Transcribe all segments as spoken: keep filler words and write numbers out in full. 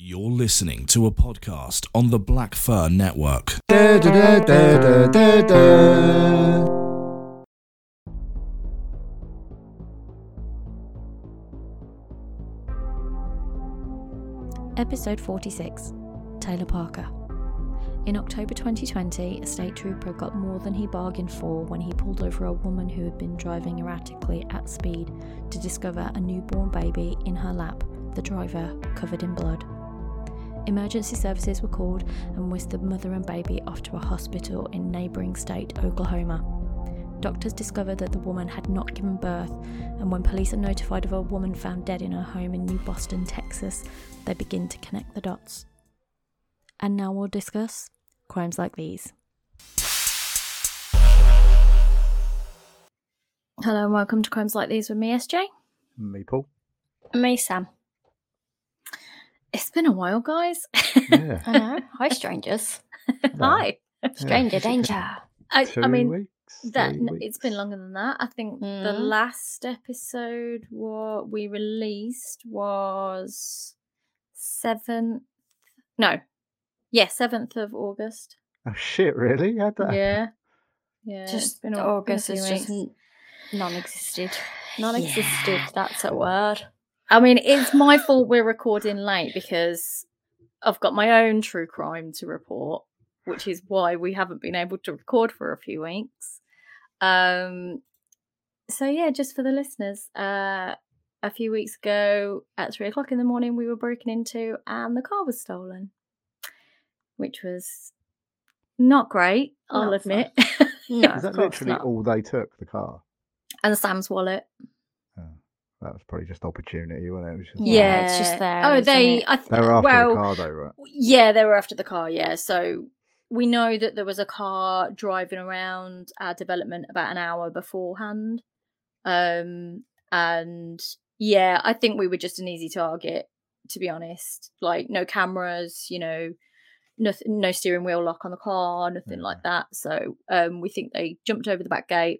You're listening to a podcast on the Black Fur Network. Da, da, da, da, da, da. Episode forty-six, Taylor Parker. In October twenty twenty, a state trooper got more than he bargained for when he pulled over a woman who had been driving erratically at speed to discover a newborn baby in her lap, the driver covered in blood. Emergency services were called and whisked the mother and baby off to a hospital in neighbouring state Oklahoma. Doctors discovered that the woman had not given birth, and when police are notified of a woman found dead in her home in New Boston, Texas, they begin to connect the dots. And now we'll discuss crimes like these. Hello and welcome to Crimes Like These with me, S J. Me, Paul. And me, Sam. It's been a while, guys. Yeah. I know. Hi, strangers. Hi. Stranger danger. I, Two I mean, weeks, that three n- it's weeks. been longer than that. I think the Mm. last episode what we released was seventh. No, yeah, seventh of August. Oh shit! Really? How'd that happen? Yeah, yeah. it's Just been a- August been a is few just weeks. n- non-existed. Non-existed. That's a word. I mean, it's my fault we're recording late because I've got my own true crime to report, which is why we haven't been able to record for a few weeks. Um, so yeah, just for the listeners, uh, a few weeks ago at three o'clock in the morning, we were broken into and the car was stolen, which was not great, I'll Not admit. No, Is that of course literally not. all they took? The car. And Sam's wallet. That was probably just opportunity, wasn't it? It was just, Yeah, it's just there, Oh, isn't they. it? I th- They were after well, the car, though, right? Yeah, they were after the car, yeah. So we know that there was a car driving around our development about an hour beforehand. Um, and yeah, I think we were just an easy target, to be honest. Like, no cameras, you know, nothing, no steering wheel lock on the car, nothing Yeah. like that. So um, we think they jumped over the back gate,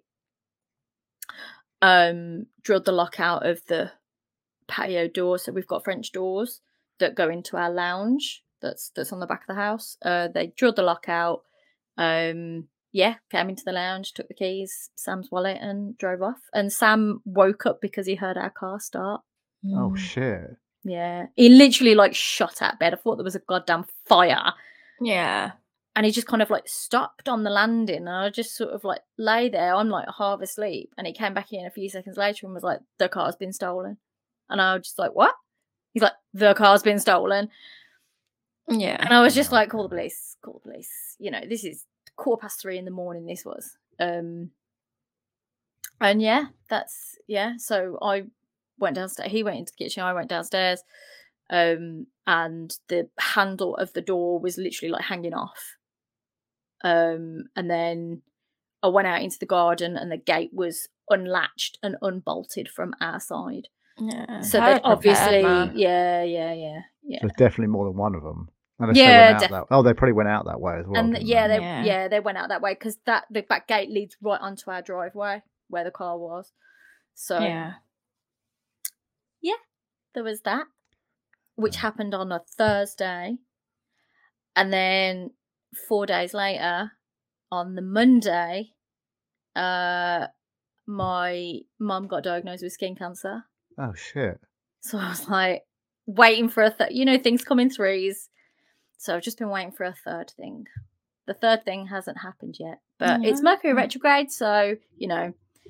um, drilled the lock out of the patio door. So we've got French doors that go into our lounge that's that's on the back of the house. Uh, they drilled the lock out. Um, yeah, came into the lounge, took the keys, Sam's wallet, and drove off. And Sam woke up because he heard our car start. Oh Mm. shit! Yeah, he literally like shot out of bed. I thought there was a goddamn fire, Yeah. and he just kind of like stopped on the landing. And I just sort of like lay there. I'm like half asleep, and he came back in a few seconds later and was like, "The car's been stolen." And I was just like, "What?" He's like, "The car's been stolen." Yeah. And I was just like, "Call the police, call the police." You know, this is quarter past three in the morning. This was, um, and yeah, that's yeah. So I went downstairs. He went into the kitchen. I went downstairs, um, and the handle of the door was literally like hanging off. Um, and then I went out into the garden, and the gate was unlatched and unbolted from our side. Yeah. So Very they obviously, prepared, man. yeah, yeah, yeah, yeah. So there's definitely more than one of them. Unless Yeah, they went out def- that. Oh, they probably went out that way as well. And didn't yeah, they? they Yeah. yeah. they went out that way because that the back gate leads right onto our driveway where the car was. So Yeah. there was that, which happened on a Thursday, and then four days later, on the Monday, uh, my mum got diagnosed with skin cancer. Oh shit! So I was like waiting for a th- you know, things come in threes. So I've just been waiting for a third thing. The third thing hasn't happened yet, but it's Mercury Yeah. retrograde, so you know,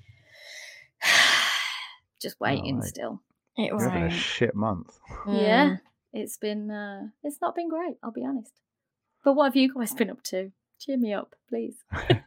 just waiting Right. still. It You're having a won't. shit month. Yeah, Mm. it's been uh, it's not been great. I'll be honest. But what have you guys been up to? Cheer me up, please.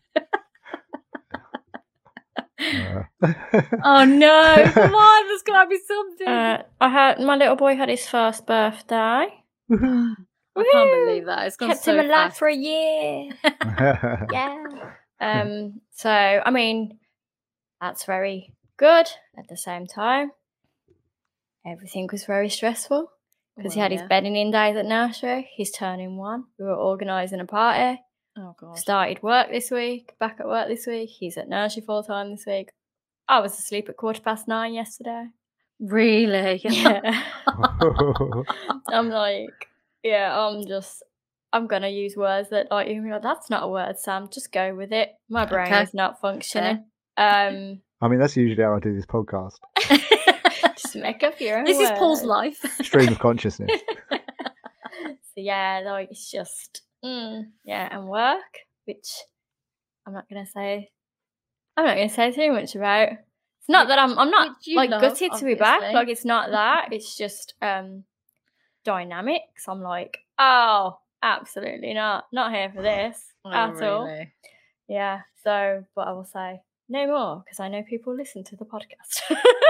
Uh, Oh no! Come on, there's got to be something. Uh, I had my little boy had his first birthday. I can't believe that. It's gone Kept so him alive fast. for a year. Yeah. Um. So I mean, that's very good. At the same time, everything was very stressful because he Well, had yeah. his bedding in days at nursery. He's turning one. We were organising a party. Oh god. Started work this week. Back at work this week. He's at nursery full time this week. I was asleep at quarter past nine yesterday. Really? Yeah. I'm like, yeah, I'm just, I'm going to use words that like, you're like, that's not a word, Sam. Just go with it. My brain Okay. is not functioning. Um, I mean, that's usually how I do this podcast. just make up your own This is words. Paul's life. Stream of consciousness. So yeah, like it's just mm, yeah, and work, which I'm not gonna say. I'm not gonna say too much about. It's not Which- that I'm. I'm not which you like love, gutted to be back. obviously. Like it's not that. It's just um dynamics. I'm like, oh, absolutely not. Not here for this Oh, at all. really? Yeah. So, but I will say no more because I know people listen to the podcast.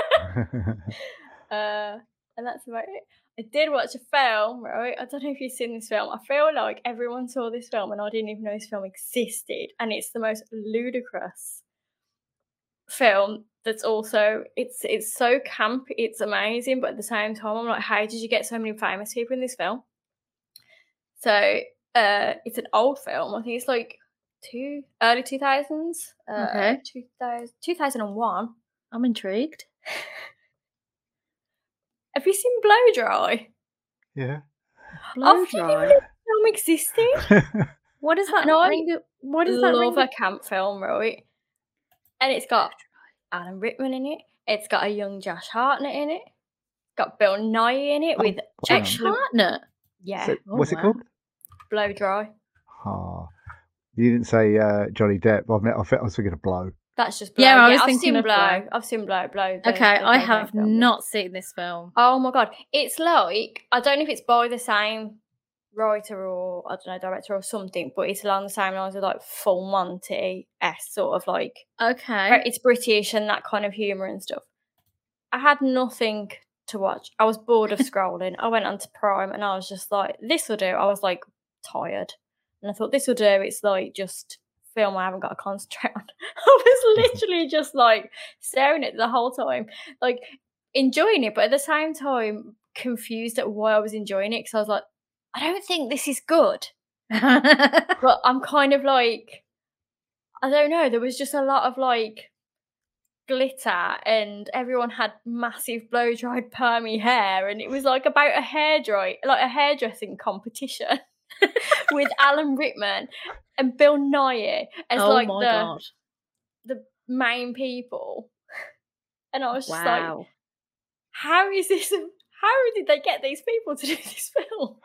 uh, and that's about it. I did watch a film, right? I don't know if you've seen this film. I feel like everyone saw this film and I didn't even know this film existed. And it's the most ludicrous film that's also, it's it's so camp, it's amazing, but at the same time, I'm like, how did you get so many famous people in this film? So uh, it's an old film. I think it's like two early two thousands. Uh, Okay. two thousand, two thousand one. I'm intrigued. Have you seen Blow Dry? Yeah. Blow I didn't even dry. know the film existed. What does that No, I ring? a- What does that ring? Love a camp film, right? And it's got Alan Rickman in it. It's got a young Josh Hartnett in it. Got Bill Nye in it Oh, with hang Josh on. Hartnett. yeah, So, Oh, what's it wow. called? Blow Dry. Oh, you didn't say uh, Johnny Depp. I've met, I fe- I was thinking of Blow. That's just Blow. Yeah, I was I've thinking seen of Blow. Blow. I've seen Blow. Blow. the- Okay, the I Cocaine have film. not seen this film. Oh my god, it's like I don't know if it's by the same writer or I don't know director or something, but it's along the same lines of like Full Monty s sort of like Okay. it's British and that kind of humour and stuff. I had nothing to watch. I was bored of scrolling. I went onto Prime and I was just like, this will do. I was like tired. And I thought, this will do. It's like just film I haven't got to concentrate on. I was literally just like staring at it the whole time, like enjoying it, but at the same time confused at why I was enjoying it because I was like, I don't think this is good. But I'm kind of like, I don't know. There was just a lot of like glitter and everyone had massive blow dried permy hair and it was like about a hair dry, like a hairdressing competition with Alan Rickman and Bill Nye as oh like my the god! the main people. And I was just like, Wow. how is this? How did they get these people to do this film?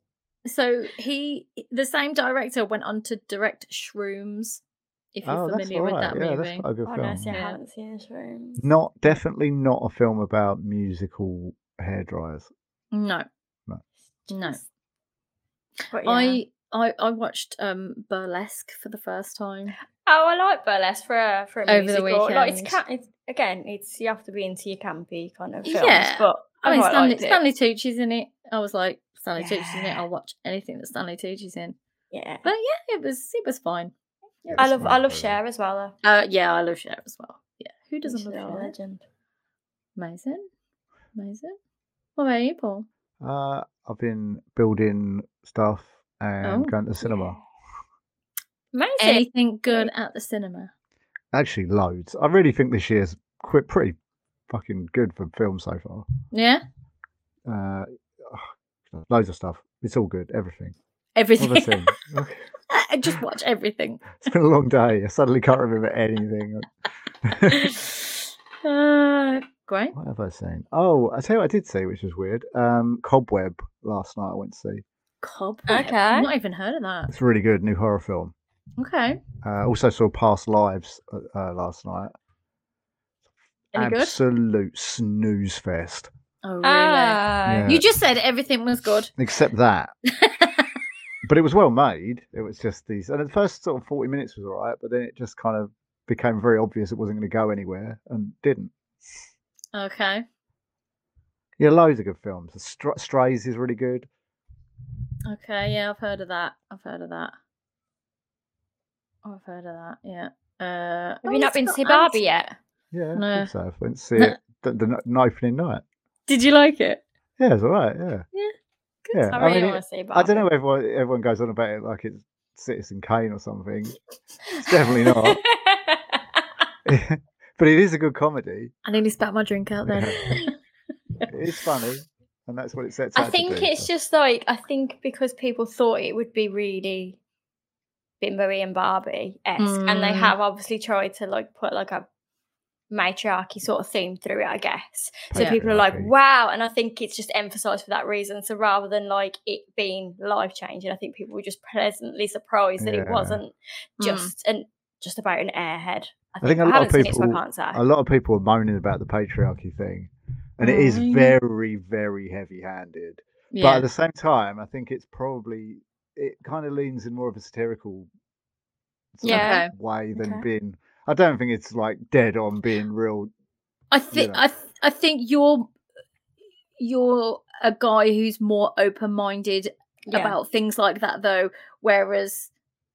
So he, the same director, went on to direct Shrooms. If you're Oh, that's familiar with all right. that Yeah, movie. that's quite a good Oh film. no, see, I Yeah. haven't seen this room. Not definitely not a film about musical hair dryers. No. No. No. But yeah. I, I I watched um Burlesque for the first time. Oh, I like burlesque for a for a Over the musical. Like it's, weekend. ca- it's again, it's you have to be into your campy kind of films. Yeah. But I, I mean, quite Stanley, liked it. Stanley Tucci's in it. I was like, Stanley Tucci's in it. Yeah. I'll watch anything that Stanley Tucci's in. Yeah, But yeah, it was it was fine. Yeah, I it's love fine, I love really. Cher as well. Though. Uh, yeah, I love Cher as well. Yeah, who doesn't She's a love little Cher? legend. Amazing, amazing. What about you, Paul? Uh, I've been building stuff and Oh, going to the cinema. Amazing. Anything good at the cinema? Actually, loads. I really think this year's quite pretty fucking good for film so far. Yeah, Uh, loads of stuff. It's all good. Everything. everything. What have I seen? I just watch everything. It's been a long day. I suddenly can't remember anything. uh, great. What have I seen? Oh, I tell you what I did see, which was weird. Um, Cobweb last night. I went to see. Cobweb. Okay. I've not even heard of that. It's really good. New horror film. Okay. Uh, also saw Past Lives uh, uh, last night. Any good? Absolute snooze fest. Oh, really? Ah, Yeah. You just said everything was good. Except that. But it was well made. It was just these, and the first sort of forty minutes was all right, but then it just kind of became very obvious it wasn't going to go anywhere and didn't. Okay. Yeah, loads of good films. Str- Strays is really good. Okay, yeah, I've heard of that. I've heard of that. I've heard of that, yeah. Uh, Have you not been to see Barbie yet? Yeah, No. I think so. I went to see it the, the, the opening night. Did you like it? Yeah, it's all right. Yeah, Good. yeah. I I really mean, want it- to see Barbie. I don't know. Everyone everyone goes on about it like it's Citizen Kane or something. It's definitely not. But it is a good comedy. I nearly spat my drink out then. It's funny. and that's what it sets I out think to do. it's just like, I think because people thought it would be really Bimbery and Barbie-esque, Mm. and they have obviously tried to like put like a matriarchy sort of theme through it, I guess. So Yeah. people are like, Patriarchy. wow, and I think it's just emphasised for that reason. So rather than like it being life changing, I think people were just pleasantly surprised that it Yeah. wasn't Mm. just an just about an airhead. I I think, think a I lot haven't of seen it, so I people, can't say. a lot of people are moaning about the patriarchy thing, and it is Mm. very, very heavy-handed. But Yeah. at the same time, I think it's probably it kind of leans in more of a satirical sort Yeah. of way than Okay. being. I don't think it's like dead on being real. I think know. I th- I think you're you're a guy who's more open-minded Yeah. about things like that, though. Whereas,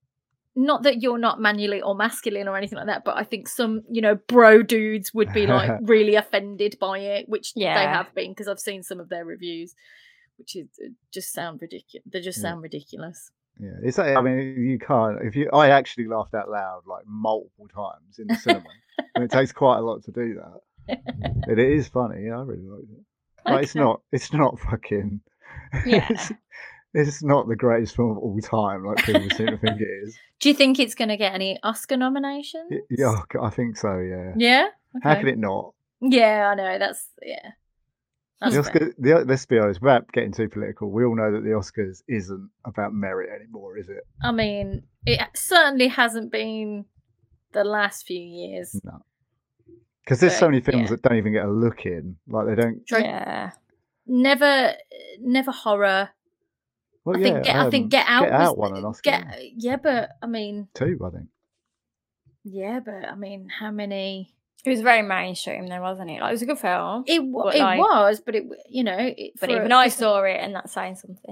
not that you're not manually or masculine or anything like that, but I think some, you know, bro dudes would be like really offended by it, which they Yeah. have been, because I've seen some of their reviews, which is uh, just sound ridiculous. They just Yeah. sound ridiculous. Yeah, it's like, I mean, you can't. If you, I actually laughed out loud like multiple times in the cinema, and it takes quite a lot to do that. And it is funny. Yeah, I really liked it. But it's Okay. not. It's not fucking. Yeah. It's, it's not the greatest film of all time, like people seem to think it is. Do you think it's going to get any Oscar nominations? Y- Yeah, I think so. Yeah. Yeah. How Okay. can it not? Yeah, I know. That's yeah. That's The fair. Oscar, the, let's be honest, without getting too political, we all know that the Oscars isn't about merit anymore, is it? I mean, it certainly hasn't been the last few years. No. Because there's so But, many films yeah. that don't even get a look in. Like they don't. True. Yeah. Never, never horror. Well, I yeah, think Get, I think um, Get Out. Get Out was, won an Oscar. Get, yeah, but I mean, Two, I think. yeah, but I mean, how many? It was very mainstream then, wasn't it? Like, it was a good film. It wa- But, it like- was, but it you know, it, But for even a- I just- saw it, and that's saying something.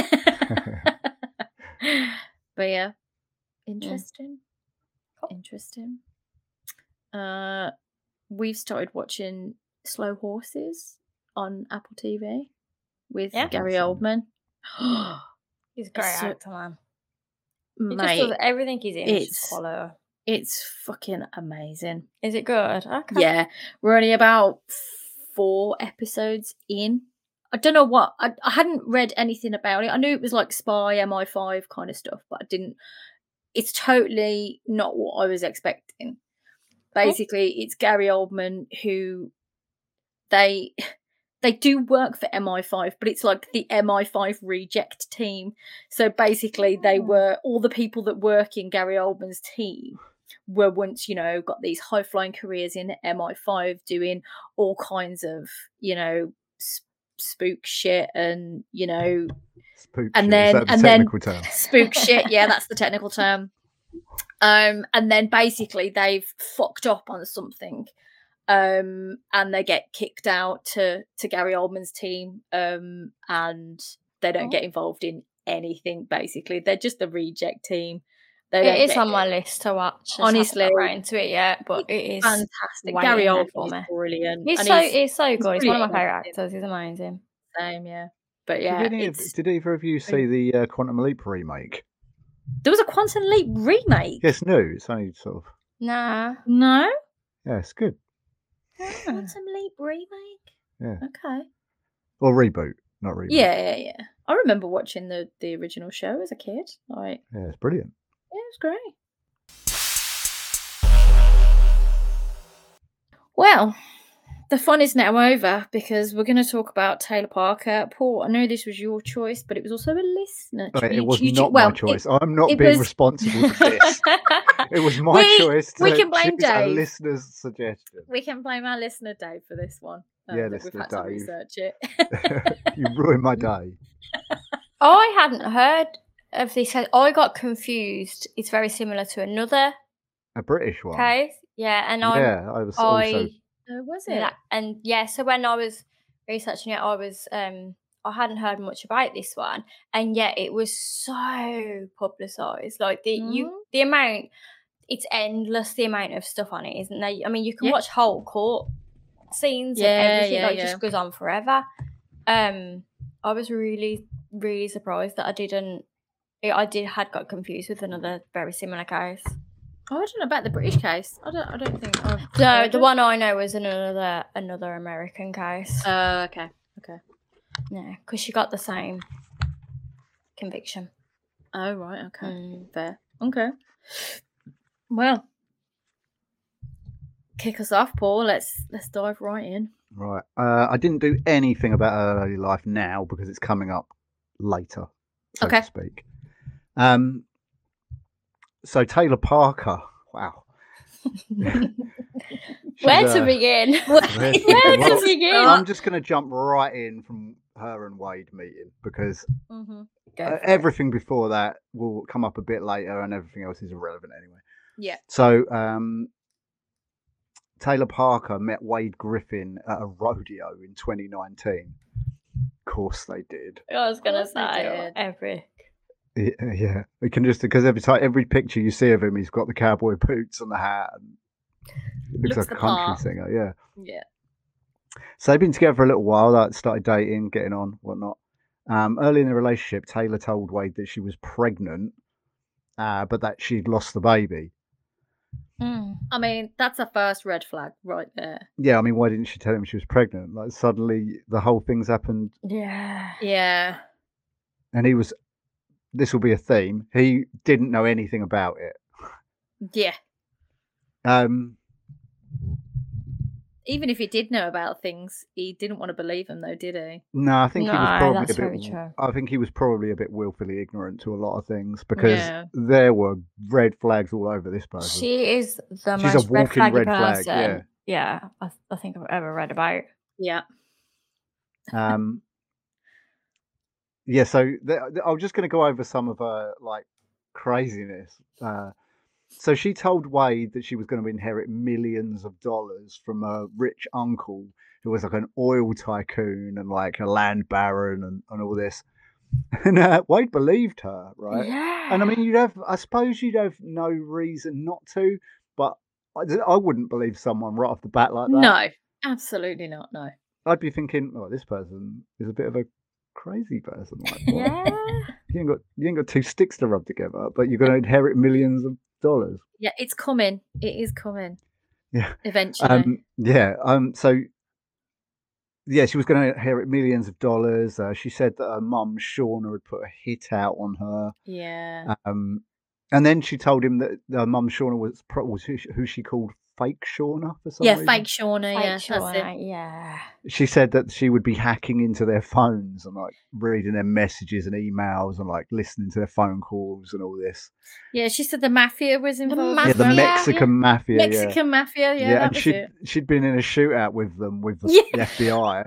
But yeah, interesting. Cool. Interesting. Uh, we've started watching Slow Horses on Apple T V with Yeah. Gary Awesome. Oldman. He's a great So- actor, man. He just Mate, does everything he's in. It's it's- just quality. it's fucking amazing. Is it good? Okay. Yeah, we're only about four episodes in. I don't know what I, I hadn't read anything about it. I knew it was like spy M I five kind of stuff, but I didn't. It's totally not what I was expecting. Basically, it's Gary Oldman who they they do work for M I five, but it's like the M I five reject team. So basically, they Oh. were all the people that work in Gary Oldman's team were once, you know, got these high flying careers in M I five, doing all kinds of, you know, sp- spook shit and, you know, Spook And shit. then- Is that the and then- technical term? spook shit. Yeah, that's the technical term. Um, and then basically they've fucked up on something, um, and they get kicked out to to Gary Oldman's team, um, and they don't Oh. get involved in anything. Basically, they're just the reject team. They don't It is get- on my list to watch. Just Honestly, haven't got round to it yet, but it is fantastic. waiting Gary there for Oldman me. is brilliant. He's and so he's he's so he's good. He's one of my brilliant. favourite actors. He's amazing. same, yeah. But yeah, did, any of, it's, did either of you see the uh, Quantum Leap remake? there was a Quantum Leap remake. Yes, new. It's only sort of. Nah. No, Yeah, it's good. Quantum Leap remake. Yeah. Okay. Or reboot, not reboot. Yeah, yeah, yeah. I remember watching the the original show as a kid. Like, Yeah, it's brilliant. yeah, it was great. Well, the fun is now over because we're going to talk about Taylor Parker. Paul, I know this was your choice, but it was also a listener. But you- it was you- not well, my choice. I'm not it being was- responsible for this. It was my We- choice to we can blame choose a Dave. listener's suggestion. We can blame our listener Dave for this one. um, Yeah, that we've listener had to Dave. research it. You ruined my day. I hadn't heard of this. I got confused. It's very similar to another A British one. case. Yeah, and I Yeah, I was I also. Oh, was it? Yeah, and yeah, so when I was researching it, I was um I hadn't heard much about this one, and yet it was so publicised. Like the Mm. you the amount, it's endless. The amount of stuff on it, isn't there? I mean, you can Yeah. watch whole court scenes Yeah, and everything. yeah, like, it yeah. just goes on forever. Um, I was really really surprised that I didn't. I did had got confused with another very similar case. Oh, I don't know about the British case. I don't. I don't think. I've No, heard the it. one I know is another another American case. Uh, okay. Okay. Yeah, because she got the same conviction. Oh, right. Okay. Mm. Fair. Okay. Well, kick us off, Paul. Let's let's dive right in. Right. Uh, I didn't do anything about her early life now because it's coming up later, so Okay. to speak. Um. So Taylor Parker. Wow. Where She's, to uh, begin? Where Where to begin? to Well, begin? I'm just going to jump right in from her and Wade meeting because Mm-hmm. Go uh, for it. everything before that will come up a bit later, and everything else is irrelevant anyway. Yeah. So, um, Taylor Parker met Wade Griffin at a rodeo in twenty nineteen. Of course, they did. I was gonna course they say did. every. Yeah, yeah. We can just because every time, every picture you see of him, he's got the cowboy boots and the hat. And he looks, Looks like a the country part. singer. Yeah. Yeah. So they've been together for a little while. Like started dating, getting on, whatnot. Um, early in the relationship, Taylor told Wade that she was pregnant, uh, but that she'd lost the baby. Mm. I mean, that's a first red flag right there. Yeah, I mean, why didn't she tell him she was pregnant? Like suddenly, the whole thing's happened, Yeah. Yeah. and he was. This will be a theme. He didn't know anything about it. Yeah. Um, Even if he did know about things, he didn't want to believe him, though, did he? no, I think he was No, probably that's a bit. very true. I think he was probably a bit willfully ignorant to a lot of things because Yeah. there were red flags all over this person. She is the She's a most red walking flaggy red flag, person. yeah. Yeah, I, I think I've ever read about. Yeah. Um, yeah, so th- th- I'm just going to go over some of her like craziness. Uh, so she told Wade that she was going to inherit millions of dollars from a rich uncle who was like an oil tycoon and like a land baron and, and all this. And uh, Wade believed her, right? Yeah. And I mean, you'd have, I suppose you'd have no reason not to, but I, I wouldn't believe someone right off the bat like that. No, absolutely not. No. I'd be thinking, oh, this person is a bit of a crazy person. Like, what? Yeah. You ain't got you ain't got two sticks to rub together, but you're going to inherit millions of dollars. Yeah, it's coming. It is coming. Yeah. Eventually. Um. Yeah. Um. So. Yeah, she was going to inherit millions of dollars. Uh, she said that her mum Shauna had put a hit out on her. yeah. Um. And then she told him that her mum Shauna was, pro- was who, she, who she called fake Shauna for some yeah, reason. fake Shauna. Fake yeah, that's Shauna, it. yeah. She said that she would be hacking into their phones and like reading their messages and emails and like listening to their phone calls and all this. Yeah, she said the mafia was involved. Yeah, as the well. Mafia. Mexican mafia. Mexican yeah. mafia. Yeah, Yeah, that and was she'd it. she'd been in a shootout with them with the, Yeah. the F B I.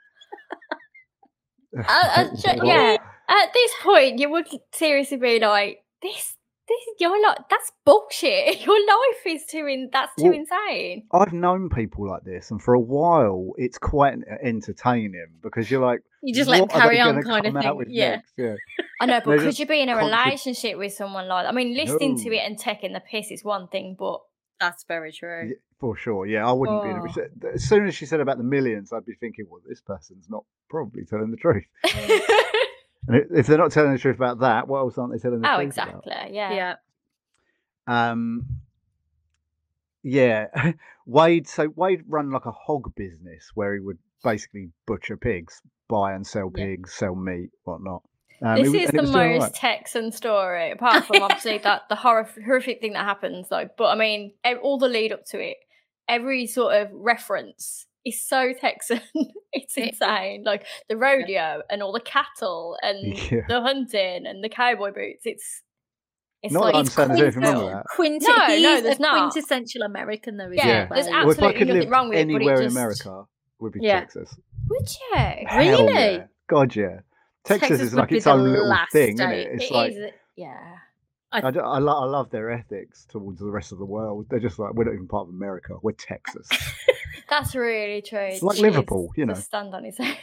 Uh, uh, ju- yeah. At this point, you would seriously be like, "This, this, you're like, that's bullshit. Your life is too in. That's too Well, insane." I've known people like this, and for a while, it's quite entertaining because you're like, You just let them what are carry they on, gonna kind of come out thing. with Yeah. next? Yeah. I know, but They're could just you be in a contra- relationship with someone like that? I mean, listening to No. it and taking the piss is one thing, but That's very true. Yeah, for sure. Yeah, I wouldn't be. In Oh. a, as soon as she said about the millions, I'd be thinking, well, this person's not probably telling the truth. And i- if they're not telling the truth about that, what else aren't they telling the oh, truth exactly, about? yeah. Yeah. Um, yeah, Wade. So Wade ran like a hog business where he would basically butcher pigs, buy and sell Yeah. pigs, sell meat, whatnot. Um, This it was- is and it the was doing most alright. Texan story, apart from obviously that the horror, horrific thing that happens, though. But I mean, ev- all the lead up to it, every sort of reference is so Texan. It's It- insane. Like the rodeo and all the cattle and Yeah. the hunting and the cowboy boots. It's it's Not like that I'm it's saying there's anything wrong with quintessential. that. Quint- No, he's no, there's a not. quintessential American, though. Isn't Yeah, he, there's Wade? Well, if I absolutely could nothing live wrong with it, but it anywhere in just- America, it would be Yeah. Texas. Would you? Hell Really? yeah. God, yeah. Texas, Texas is would like be its the own little last thing, isn't state. it? It's It like is, yeah. I, d- I, lo- I love their ethics towards the rest of the world. They're just like, we're not even part of America. We're Texas. That's really true. It's like Jeez, Liverpool, you to know. stand on his head.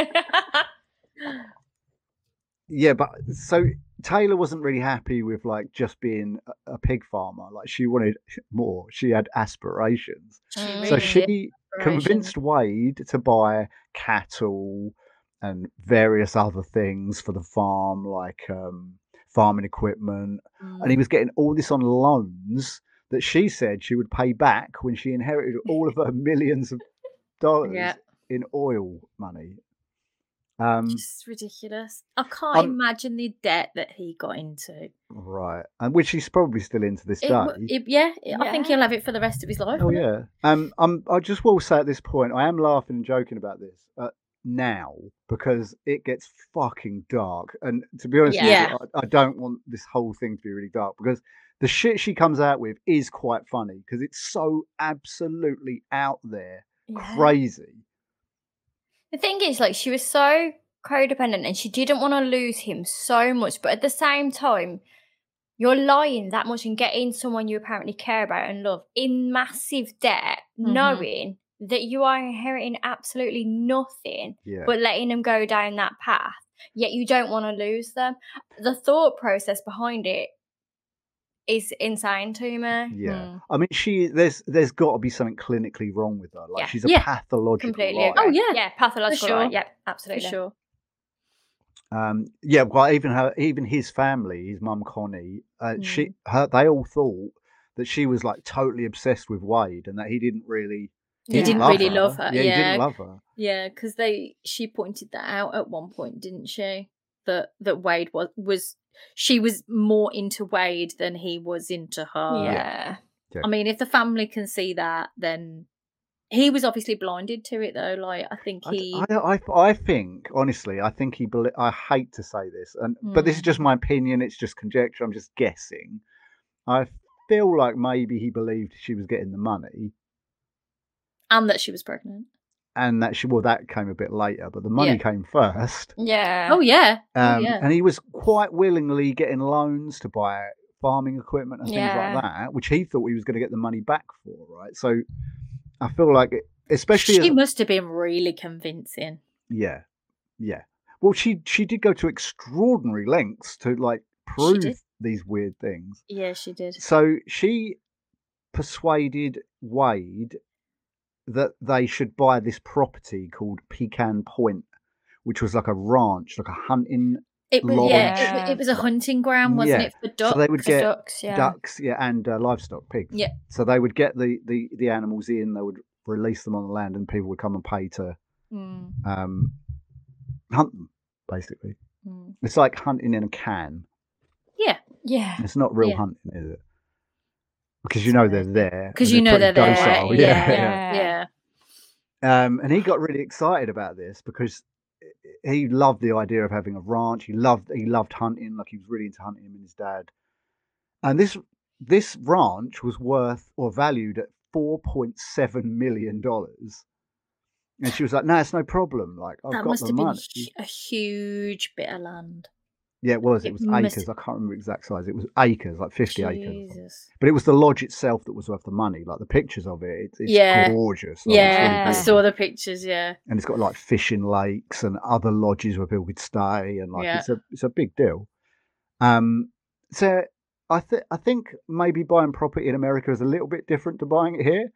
Yeah, but so Taylor wasn't really happy with like just being a, a pig farmer. Like she wanted more. She had aspirations. She Mm. So really she did. convinced Wade to buy cattle and various other things for the farm, like um, farming equipment. Mm. And he was getting all this on loans that she said she would pay back when she inherited all of her millions of dollars Yeah. in oil money. Um, Just ridiculous. I can't Um, imagine the debt that he got into. right, and which he's probably still into this It, day. w- it- yeah, I think Yeah. he'll have it for the rest of his life. Oh won't he? yeah. Um, I'm. I just will say at this point, I am laughing and joking about this uh, now because it gets fucking dark. And to be honest Yeah. with you, I, I don't want this whole thing to be really dark because the shit she comes out with is quite funny because it's so absolutely out there, Yeah. crazy. The thing is, like, she was so codependent and she didn't want to lose him so much, but at the same time, you're lying that much and getting someone you apparently care about and love in massive debt, Mhm. knowing that you are inheriting absolutely nothing, Yeah. but letting them go down that path, yet you don't want to lose them. The thought process behind it is insane to me. Yeah. Mm. I mean, she there's there's got to be something clinically wrong with her. Like Yeah. she's a Yeah. pathological Completely liar. agree. Oh, yeah. Yeah, pathological. sure. Right. Yep, For absolutely. sure. Um, yeah, well, even her, even his family, his mum Connie, uh, she, Mm. her, they all thought that she was like totally obsessed with Wade, and that he didn't really, He Yeah. didn't really love her. Yeah, Yeah, he didn't love her. Yeah, because they she pointed that out at one point, didn't she? That that Wade was was she was more into Wade than he was into her. Yeah. Yeah. I mean, if the family can see that, then he was obviously blinded to it, though. Like, I think I, he. I, I, I think honestly, I think he. beli- I hate to say this, and but this is Mm. just my opinion. It's just conjecture. I'm just guessing. I feel like maybe he believed she was getting the money, And that she was pregnant. and that she. Well, that came a bit later, but the money Yeah. came first. Yeah. Oh yeah. Um, oh yeah. And he was quite willingly getting loans to buy farming equipment and things Yeah. like that, which he thought he was going to get the money back for, right? So I feel like, it, especially She as, must have been really convincing. yeah, yeah. Well, she she did go to extraordinary lengths to like She prove did. these weird things. Yeah, she did. So she persuaded Wade that they should buy this property called Pecan Point, which was like a ranch, like a hunting. It was lodge. yeah. It, wa- it was a hunting ground, wasn't Yeah. it, for ducks? So they would For get ducks, yeah. ducks, yeah, and uh, livestock, pigs. Yeah. So they would get the, the, the animals in, they would release them on the land, and people would come and pay to Mm, um, hunt them, basically. mm. It's like hunting in a can. Yeah, Yeah. It's not real Yeah. hunting, is it? Because you know they're there. because and you know pretty they're there. docile, Yeah, yeah. yeah. Yeah. Um, and he got really excited about this because he loved the idea of having a ranch. He loved he loved hunting, like he was really into hunting, him and his dad. And this this ranch was worth or valued at four point seven million dollars. And she was like, "No, it's no problem. Like I've That got must the have been money." hu- a huge bit of land. Yeah, it was. It it was must- acres. I can't remember the exact size. It was acres, like fifty acres. Jesus. But it was the lodge itself that was worth the money. Like the pictures of it, it's, it's Yeah. gorgeous. Like, it's Yeah, really I beautiful. saw the pictures. Yeah, And it's got like fishing lakes and other lodges where people could stay, and like Yeah. it's a it's a big deal. Um, so I think I think maybe buying property in America is a little bit different to buying it here.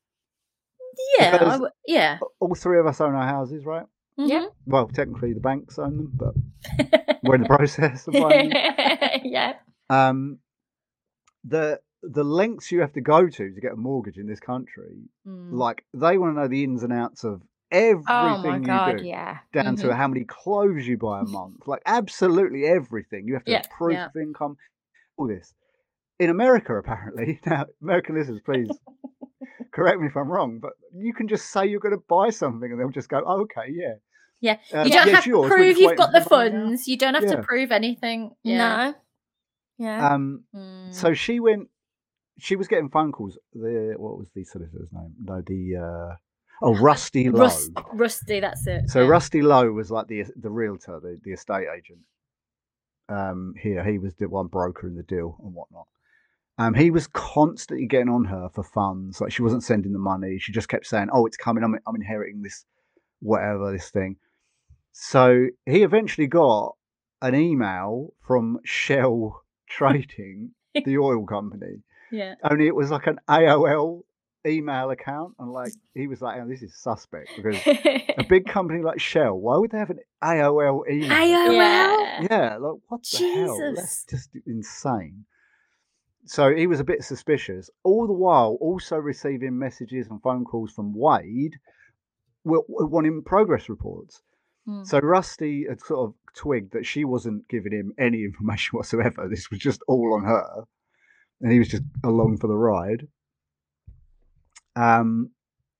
yeah, I Because- w- yeah. All three of us own our houses, right? Yeah. Well, technically the banks own them, but we're in the process of buying them. Yeah. Um, the the lengths you have to go to to get a mortgage in this country, Mm. like they want to know the ins and outs of everything Oh my you god, do. yeah. Down to Mhm. how many clothes you buy a month, like absolutely everything. You have to Yeah, have proof yeah. of income, all this. In America, apparently, now American listeners, please correct me if I'm wrong, but you can just say you're going to buy something, and they'll just go, oh, "Okay, yeah." Yeah, Um, you don't yeah, have it's yours, to we're prove just you've waiting got for the money now. funds. You don't have Yeah. to prove anything. Yeah. No. Yeah. Um, Mm. so she went. She was getting phone calls. The what was the solicitor's name? No, the uh, oh Rusty Lowe. Rust, Rusty, that's it. So yeah. Rusty Lowe was like the the realtor, the, the estate agent. Um, here he was the one broker in the deal and whatnot. Um, he was constantly getting on her for funds. Like she wasn't sending the money. She just kept saying, "Oh, it's coming. I'm I'm inheriting this, whatever this thing." So he eventually got an email from Shell Trading, the oil company. Yeah. Only it was like an A O L email account, and like he was like, "Oh, this is suspect because a big company like Shell, why would they have an A O L email?" A O L? Yeah. Yeah, like what the hell? That's Jesus. just insane. So he was a bit suspicious. All the while, also receiving messages and phone calls from Wade, wa- wa- wanting progress reports. Mm. So Rusty had sort of twigged that she wasn't giving him any information whatsoever. This was just all on her, and he was just along for the ride. Um.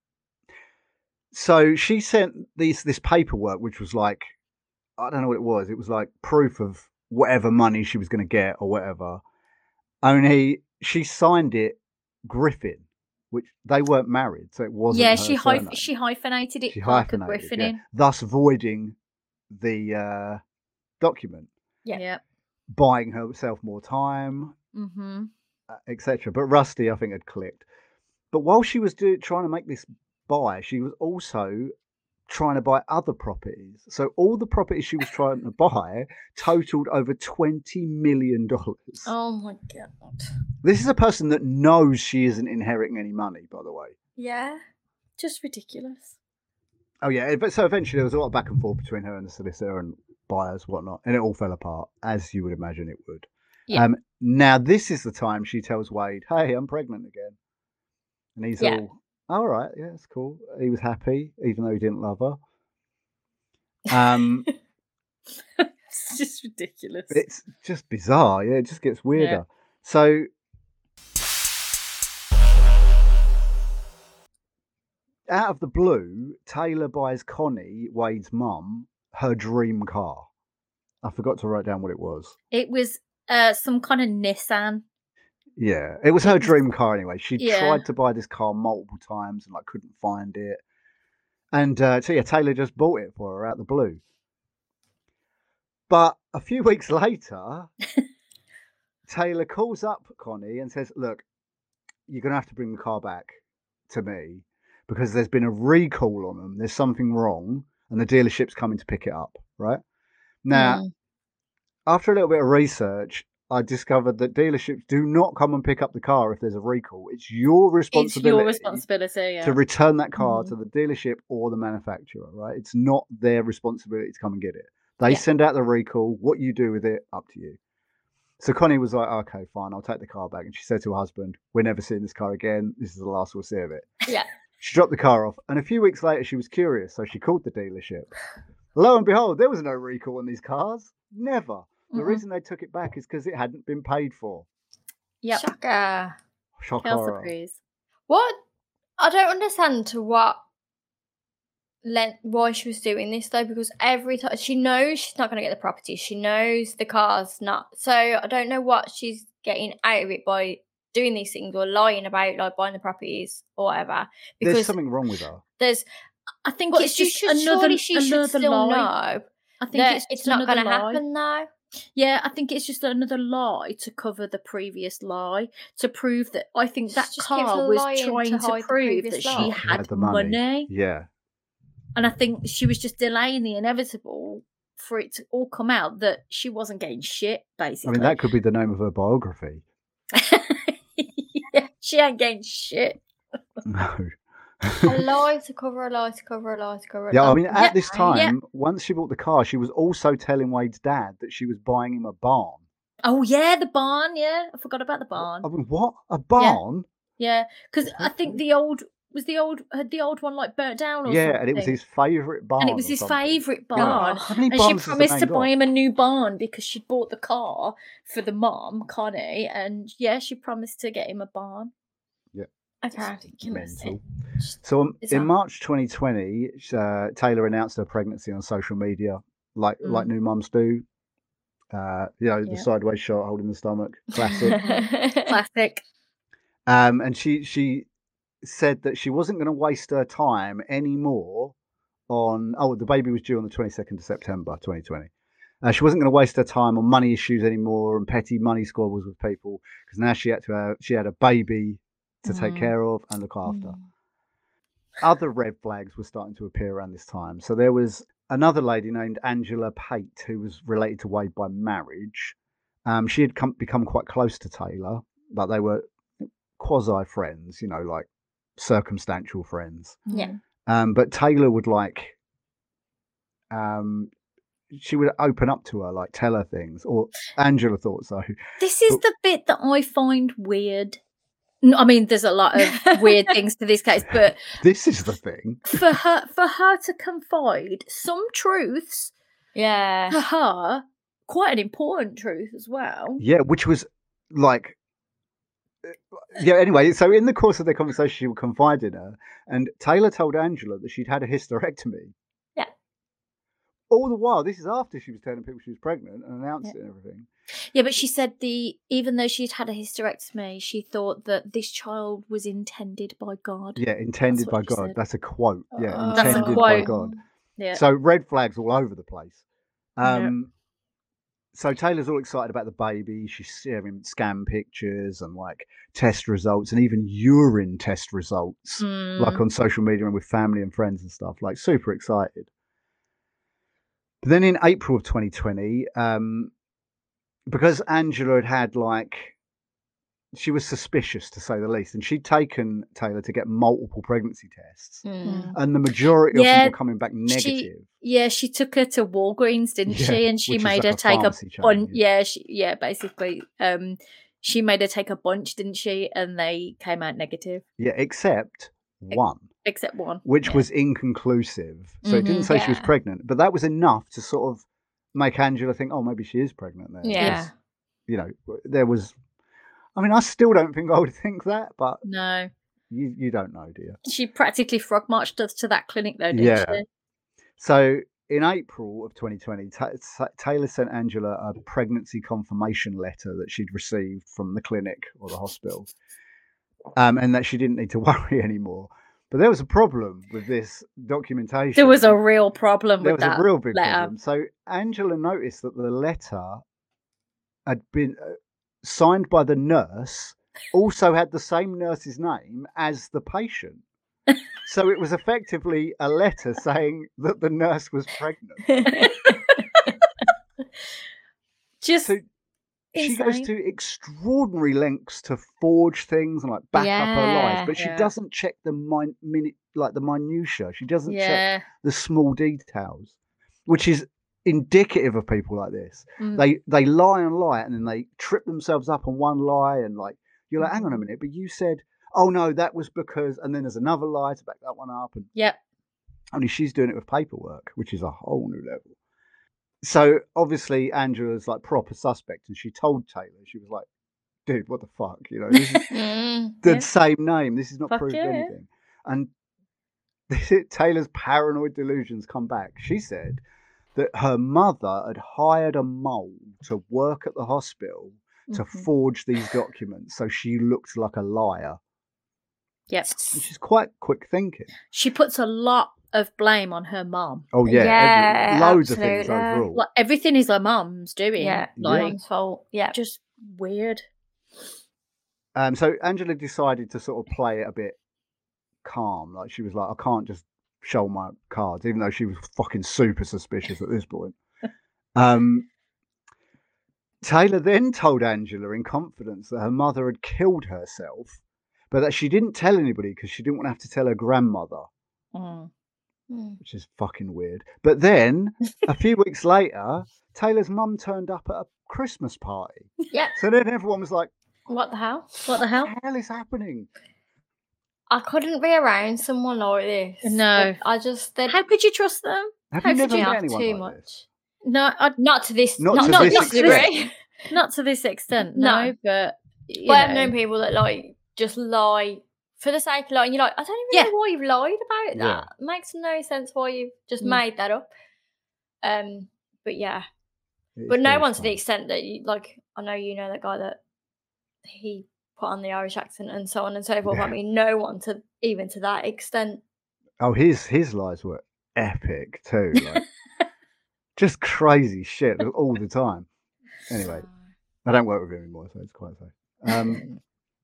So she sent these this paperwork, which was like, I don't know what it was. It was like proof of whatever money she was going to get or whatever. Only she signed it Griffin, which they weren't married, so it wasn't. Yeah, her she surname. hyph- she hyphenated it. She Parker hyphenated, Griffin yeah, in. thus voiding the uh, document, Yeah. Yeah. buying herself more time, Mm-hmm. uh, et cetera. But Rusty, I think, had clicked. But while she was do- trying to make this buy, she was also trying to buy other properties. So all the properties she was trying to buy totaled over twenty million dollars. Oh my god. This is a person that knows she isn't inheriting any money, by the way. Yeah. Just ridiculous. Oh, yeah. But so eventually there was a lot of back and forth between her and the solicitor and buyers, whatnot, and it all fell apart, as you would imagine it would. Yeah. Um, now, this is the time she tells Wade, hey, I'm pregnant again. And he's Yeah. all, all right, yeah, it's cool. He was happy, even though he didn't love her. Um, It's just ridiculous. it's just bizarre. Yeah, it just gets weirder. Yeah. So, out of the blue, Taylor buys Connie, Wade's mum, her dream car. I forgot to write down what it was. It was uh, some kind of Nissan. Yeah, it was her dream car anyway. She Yeah. tried to buy this car multiple times and like couldn't find it. And uh, so yeah, Taylor just bought it for her out the blue. But a few weeks later, Taylor calls up Connie and says, look, you're going to have to bring the car back to me because there's been a recall on them. There's something wrong and the dealership's coming to pick it up, right? Now, Mm. after a little bit of research, I discovered that dealerships do not come and pick up the car if there's a recall. It's your It's responsibility your responsibility. Yeah. to return that car Mhm. to the dealership or the manufacturer, right? It's not their responsibility to come and get it. They Yeah. send out the recall. What you do with it, up to you. So Connie was like, okay, fine, I'll take the car back. And she said to her husband, we're never seeing this car again. This is the last we'll see of it. Yeah. She dropped the car off. And a few weeks later, she was curious. So she called the dealership. Lo and behold, there was no recall on these cars. Never. The Mhm. reason they took it back is because it hadn't been paid for. Yep. Shocker. Shock Kelsey horror. Cruz. What? I don't understand to what length why she was doing this though, because every time she knows she's not going to get the property, she knows the car's not. So I don't know what she's getting out of it by doing these things or lying about like buying the properties or whatever. Because There's something wrong with her. there's, I think but it's she just should, another, surely she should another still lie. know I think that it's, it's, just not another going to lie. happen now. Yeah, I think it's just another lie to cover the previous lie to prove that. I think that She just keeps car was lying to trying to, hide the prove previous that she lie. She had, had the money. money. Yeah. And I think she was just delaying the inevitable for it to all come out that she wasn't getting shit, I basically. mean, that could be the name of her biography. Yeah, she ain't getting shit. No. A lie to cover a lie to cover a lie to cover a Yeah, lie. I mean, at Yeah, this yeah. time, once she bought the car, she was also telling Wade's dad that she was buying him a barn. Oh, yeah, the barn, yeah. I forgot about the barn. I mean, what? A barn? Yeah, because I think the old, was the old, had the old one like burnt down or Yeah, something? and it was his favourite barn. And it was or his something. favourite Yeah. barn. How many And she barns has the promised man to got? buy him a new barn because she'd bought the car for the mum, Connie. And yeah, she promised to get him a barn. Okay. Mental. So um, Is in that- March twenty twenty, uh, Taylor announced her pregnancy on social media, like like Mm. new mums do. Uh, you know, the Yeah. sideways shot holding the stomach, classic. Classic. um, and she she said that she wasn't going to waste her time anymore on. Oh, the baby was due on the twenty-second of September, twenty twenty. Uh, she wasn't going to waste her time on money issues anymore and petty money squabbles with people because now she had to have, she had a baby to take Mm. care of and look after. Other red flags were starting to appear around this time. So there was another lady named Angela Pate who was related to Wade by marriage. Um, she had come, become quite close to Taylor, like they were quasi friends, you know, like circumstantial friends. Yeah. Um, but Taylor would like, um, she would open up to her, like tell her things, or Angela thought so. This is But- the bit that I find weird. No, I mean, there's a lot of weird things to this case, but This is the thing. for her, for her to confide some truths to Yeah. her, quite an important truth as well. Yeah, which was like, yeah. Anyway, so in the course of their conversation, she would confide in her, and Taylor told Angela that she'd had a hysterectomy. Yeah. All the while, this is after she was telling people she was pregnant and announced it and everything. Yeah, but she said the even though she'd had a hysterectomy, she thought that this child was intended by God. Yeah, intended That's by what she God. said. That's a quote. Yeah, Oh. That's a intended by quote. God. Yeah. So red flags all over the place. Yeah. Um, So Taylor's all excited about the baby. She's sharing scan pictures and like test results and even urine test results, like Mm. on social media and with family and friends and stuff. Like super excited. But then in April of twenty twenty, um, because Angela had had like, she was suspicious to say the least, and she'd taken Taylor to get multiple pregnancy tests, Mm. and the majority of Yeah, them were coming back negative. She, yeah, she took her to Walgreens, didn't Yeah, she? And she which is made like her a take a pharmacy chain, bunch. yeah. Yeah, she, yeah, basically, um, she made her take a bunch, didn't she? And they came out negative, Yeah, except one, except one, which yeah. was inconclusive. So it didn't Mhm. say she was Yeah. pregnant, but that was enough to sort of make Angela think, oh, maybe she is pregnant then. Yeah. 'Cause, you know, there was. I mean, I still don't think I would think that, but No, you you don't know, do you? she practically frog marched us to that clinic, though, didn't Yeah. she? So in April of twenty twenty, Ta- Ta- Taylor sent Angela a pregnancy confirmation letter that she'd received from the clinic or the hospital, um, and that she didn't need to worry anymore. But there was a problem with this documentation. There was a real problem there with was that a real big letter. problem. So Angela noticed that the letter had been uh, signed by the nurse, also had the same nurse's name as the patient. So it was effectively a letter saying that the nurse was pregnant. Just So she goes insane. to extraordinary lengths to forge things and like back up her lies, Yeah. but she Yeah. doesn't check the min- minute, like the minutiae. She doesn't check Yeah. the small details, which is indicative of people like this. Mm. They they lie and lie, and then they trip themselves up on one lie, and like you're like, hang on a Mhm. minute, but you said, oh no, that was because, and then there's another lie to back that one up, and Yep. only she's doing it with paperwork, which is a whole new level. So obviously Angela's like proper suspect, and she told Taylor, she was like, dude, what the fuck, you know, this is Mm. the Yeah. same name, this is not Fuck proved yeah. anything. And Taylor's paranoid delusions come back. She said that her mother had hired a mole to work at the hospital to Mhm. forge these documents so she looked like a liar, Yep. which is quite quick thinking. She puts a lot of blame on her mum. Oh yeah, Yeah, every, loads of things absolutely. overall. Like everything is her mum's doing. Yeah. Like Mum's fault. Yeah. just weird. Um, so Angela decided to sort of play it a bit calm. Like she was like, I can't just show my cards, even though she was fucking super suspicious at this point. Um, Taylor then told Angela in confidence that her mother had killed herself, but that she didn't tell anybody because she didn't want to have to tell her grandmother, Mm. Mm. which is fucking weird. But then a few weeks later, Taylor's mum turned up at a Christmas party. Yeah. So then everyone was like, What the hell? What the hell? what the hell is happening? I couldn't be around someone like this. No. Like, I just they'd, How could you trust them? Have how you could never you met have anyone too like much? this? No, I, Not to this. Not Not, to not this this extent. degree. not to this extent, No. no. But you But I've know. known people that like just lie for the sake of lying. You're like, I don't even Yeah. know why you've lied about Yeah. that. It makes no sense why you've just Mm. made that up. Um, but yeah, It is but no very one to the strange. extent that you like. I know you know that guy that he put on the Irish accent and so on and so forth. Yeah. I mean, no one to even to that extent. Oh, his his lies were epic too. Like, just crazy shit all the time. Anyway, I don't work with him anymore, so it's quite safe. Um,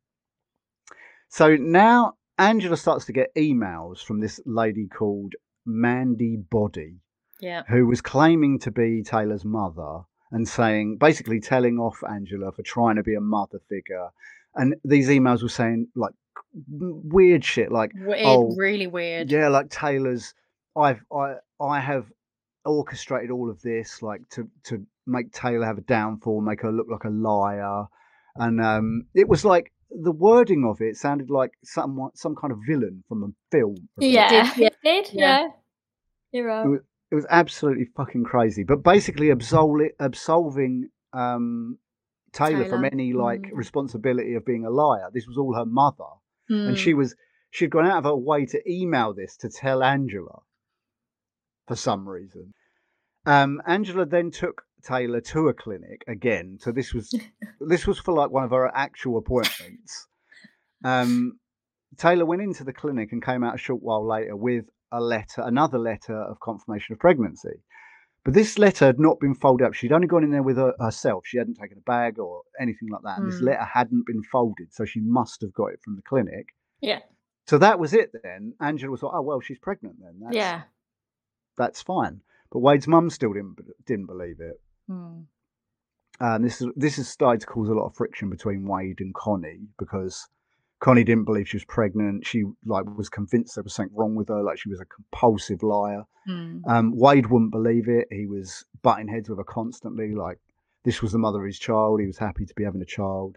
so now Angela starts to get emails from this lady called Mandy Body, Yeah. who was claiming to be Taylor's mother and saying, basically telling off Angela for trying to be a mother figure. And these emails were saying like weird shit, like, Weird, oh, really weird. yeah, like Taylor's, I've, I, I have orchestrated all of this, like to, to make Taylor have a downfall, make her look like a liar. And um, it was like the wording of it sounded like some some kind of villain from a film. Yeah, Did- yeah. it did. Yeah. Yeah, you're right. It was, it was absolutely fucking crazy. But basically, absolve, absolving um, Taylor, from Taylor. any like Mm. responsibility of being a liar. This was all her mother, and Mm. she was she'd gone out of her way to email this to tell Angela for some reason. Um, Angela then took Taylor to a clinic again. So this was this was for like one of her actual appointments. Um, Taylor went into the clinic and came out a short while later with a letter, another letter of confirmation of pregnancy. But this letter had not been folded up. She'd only gone in there with her, herself. She hadn't taken a bag or anything like that. And this Mm. letter hadn't been folded, so she must have got it from the clinic. Yeah, So that was it then. Angela was like, oh, well, she's pregnant then. That's, yeah. That's fine. But Wade's mum still didn't didn't believe it. Mm. And this is this has started to cause a lot of friction between Wade and Connie, because Connie didn't believe she was pregnant. She like was convinced there was something wrong with her, like she was a compulsive liar. Mm. Um, Wade wouldn't believe it. He was butting heads with her constantly. Like this was the mother of his child. He was happy to be having a child.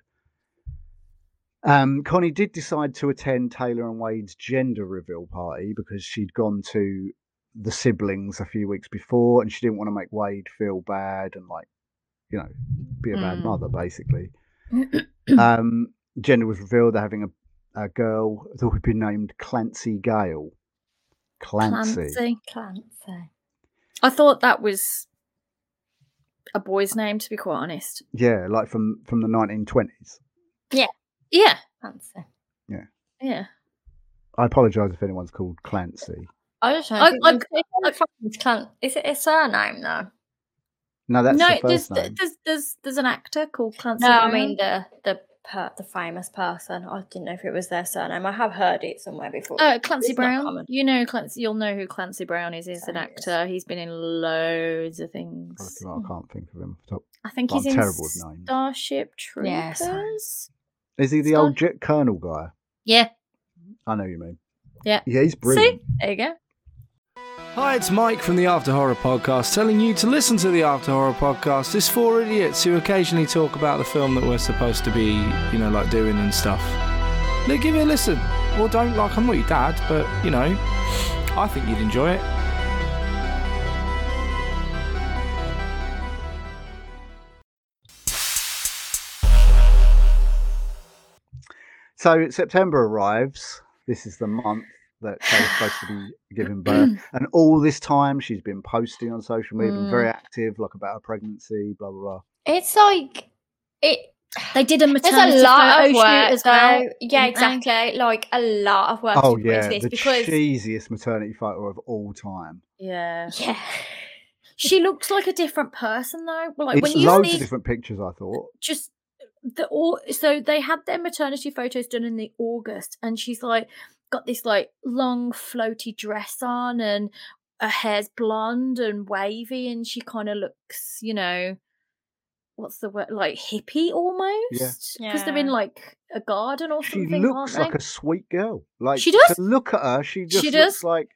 Um, Connie did decide to attend Taylor and Wade's gender reveal party because she'd gone to the siblings a few weeks before, and she didn't want to make Wade feel bad and like, you know, be a bad Mm. mother basically. um, gender was revealed. They're having a, a girl that would be named Clancy Gale. Clancy. Clancy. Clancy. I thought that was a boy's name, to be quite honest. Yeah, like from from the nineteen twenties. Yeah. Clancy. Yeah. I apologise if anyone's called Clancy. I just don't I- think I- it's- it's Clan- Is it a surname though? No, that's no, the there's, first name. there's there's there's an actor called Clancy. No, I Brown. mean the the per, the famous person. I didn't know if it was their surname. I have heard it somewhere before. Uh, Clancy It's not Brown. common. You know Clancy. You'll know who Clancy Brown is. He's an Yes. actor. He's been in loads of I things. reckon I can't think of him. Top- I think I'm he's in terrible with names. Starship Yes. Troopers. Is he the Star- old Jet Colonel guy? Yeah. I know you mean. Yeah. Yeah, he's brilliant. See, there you go. Hi, it's Mike from the After Horror Podcast, telling you to listen to the After Horror Podcast. It's four idiots who occasionally talk about the film that we're supposed to be, you know, like doing and stuff. Look, give it a listen. Or don't, like, I'm not your dad, but, you know, I think you'd enjoy it. So September arrives. This is the month that Taylor's supposed to be giving birth, and all this time she's been posting on social media, been very active, like about her pregnancy, blah blah blah. It's like it. They did a There's maternity a lot photo of shoot work as well. though. Yeah, didn't they? exactly. Like a lot of work. Oh to put into yeah, this the because cheesiest maternity photo of all time. Yeah. yeah, She looks like a different person though. Well, like It's when you loads see of different pictures. I thought. just the all so they had their maternity photos done in the August, and she's like got this like long floaty dress on, and her hair's blonde and wavy, and she kind of looks, you know, what's the word, like hippie almost, because they're in Yeah. like a garden or She something, looks aren't like they? a sweet girl. Like She does. To look at her, she just She looks does. like.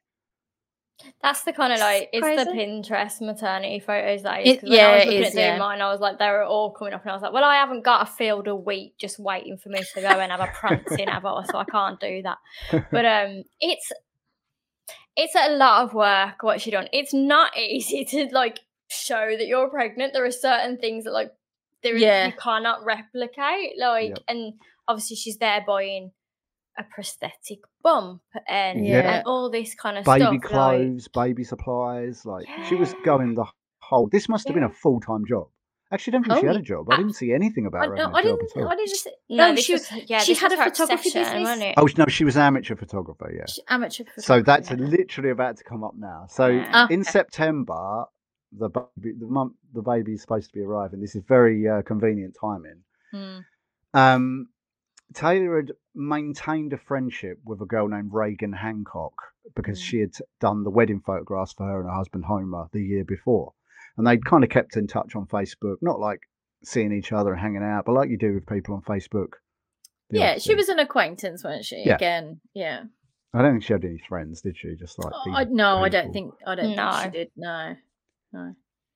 that's the kind of like it's the Crazy. Pinterest maternity photos that is. It- 'cause when yeah, I was it looking is, at doing yeah. mine, I was like, they were all coming up, and I was like, well, I haven't got a field a week just waiting for me to go and have a prancing have I? So I can't do that. But um, it's it's a lot of work what she done. It's not easy to like show that you're pregnant. There are certain things that like there is, Yeah. you cannot replicate. Like, Yep. and obviously she's there buying a prosthetic bump and, Yeah. and all this kind of Baby stuff. like- clothes, baby supplies. Like she was Yeah. going the whole. This must have been Yeah. a full time job. Actually, I don't think she had a Oh, job. I didn't see anything about I, her no, having I a job didn't. at all. I didn't. See, No, no, this she was, yeah, she this had was a her photography obsession, business. wasn't it? Oh no, she was an amateur photographer. Yeah. she- amateur. So that's photography. literally about to come up now. So Yeah. in Okay. September, the baby, the month, the baby's supposed to be arriving. This is very uh, convenient timing. Mm. Um, Taylor had maintained a friendship with a girl named Reagan Hancock because Mm. she had done the wedding photographs for her and her husband Homer the year before, and they'd kind of kept in touch on Facebook, not like seeing each other and hanging out, but like you do with people on Facebook. the Yeah, odd she thing. was an acquaintance, wasn't she? Yeah. Again, yeah. I don't think she had any friends, did she? Just like Oh, these I, no, I don't people. think. I don't think No. she did. No, no.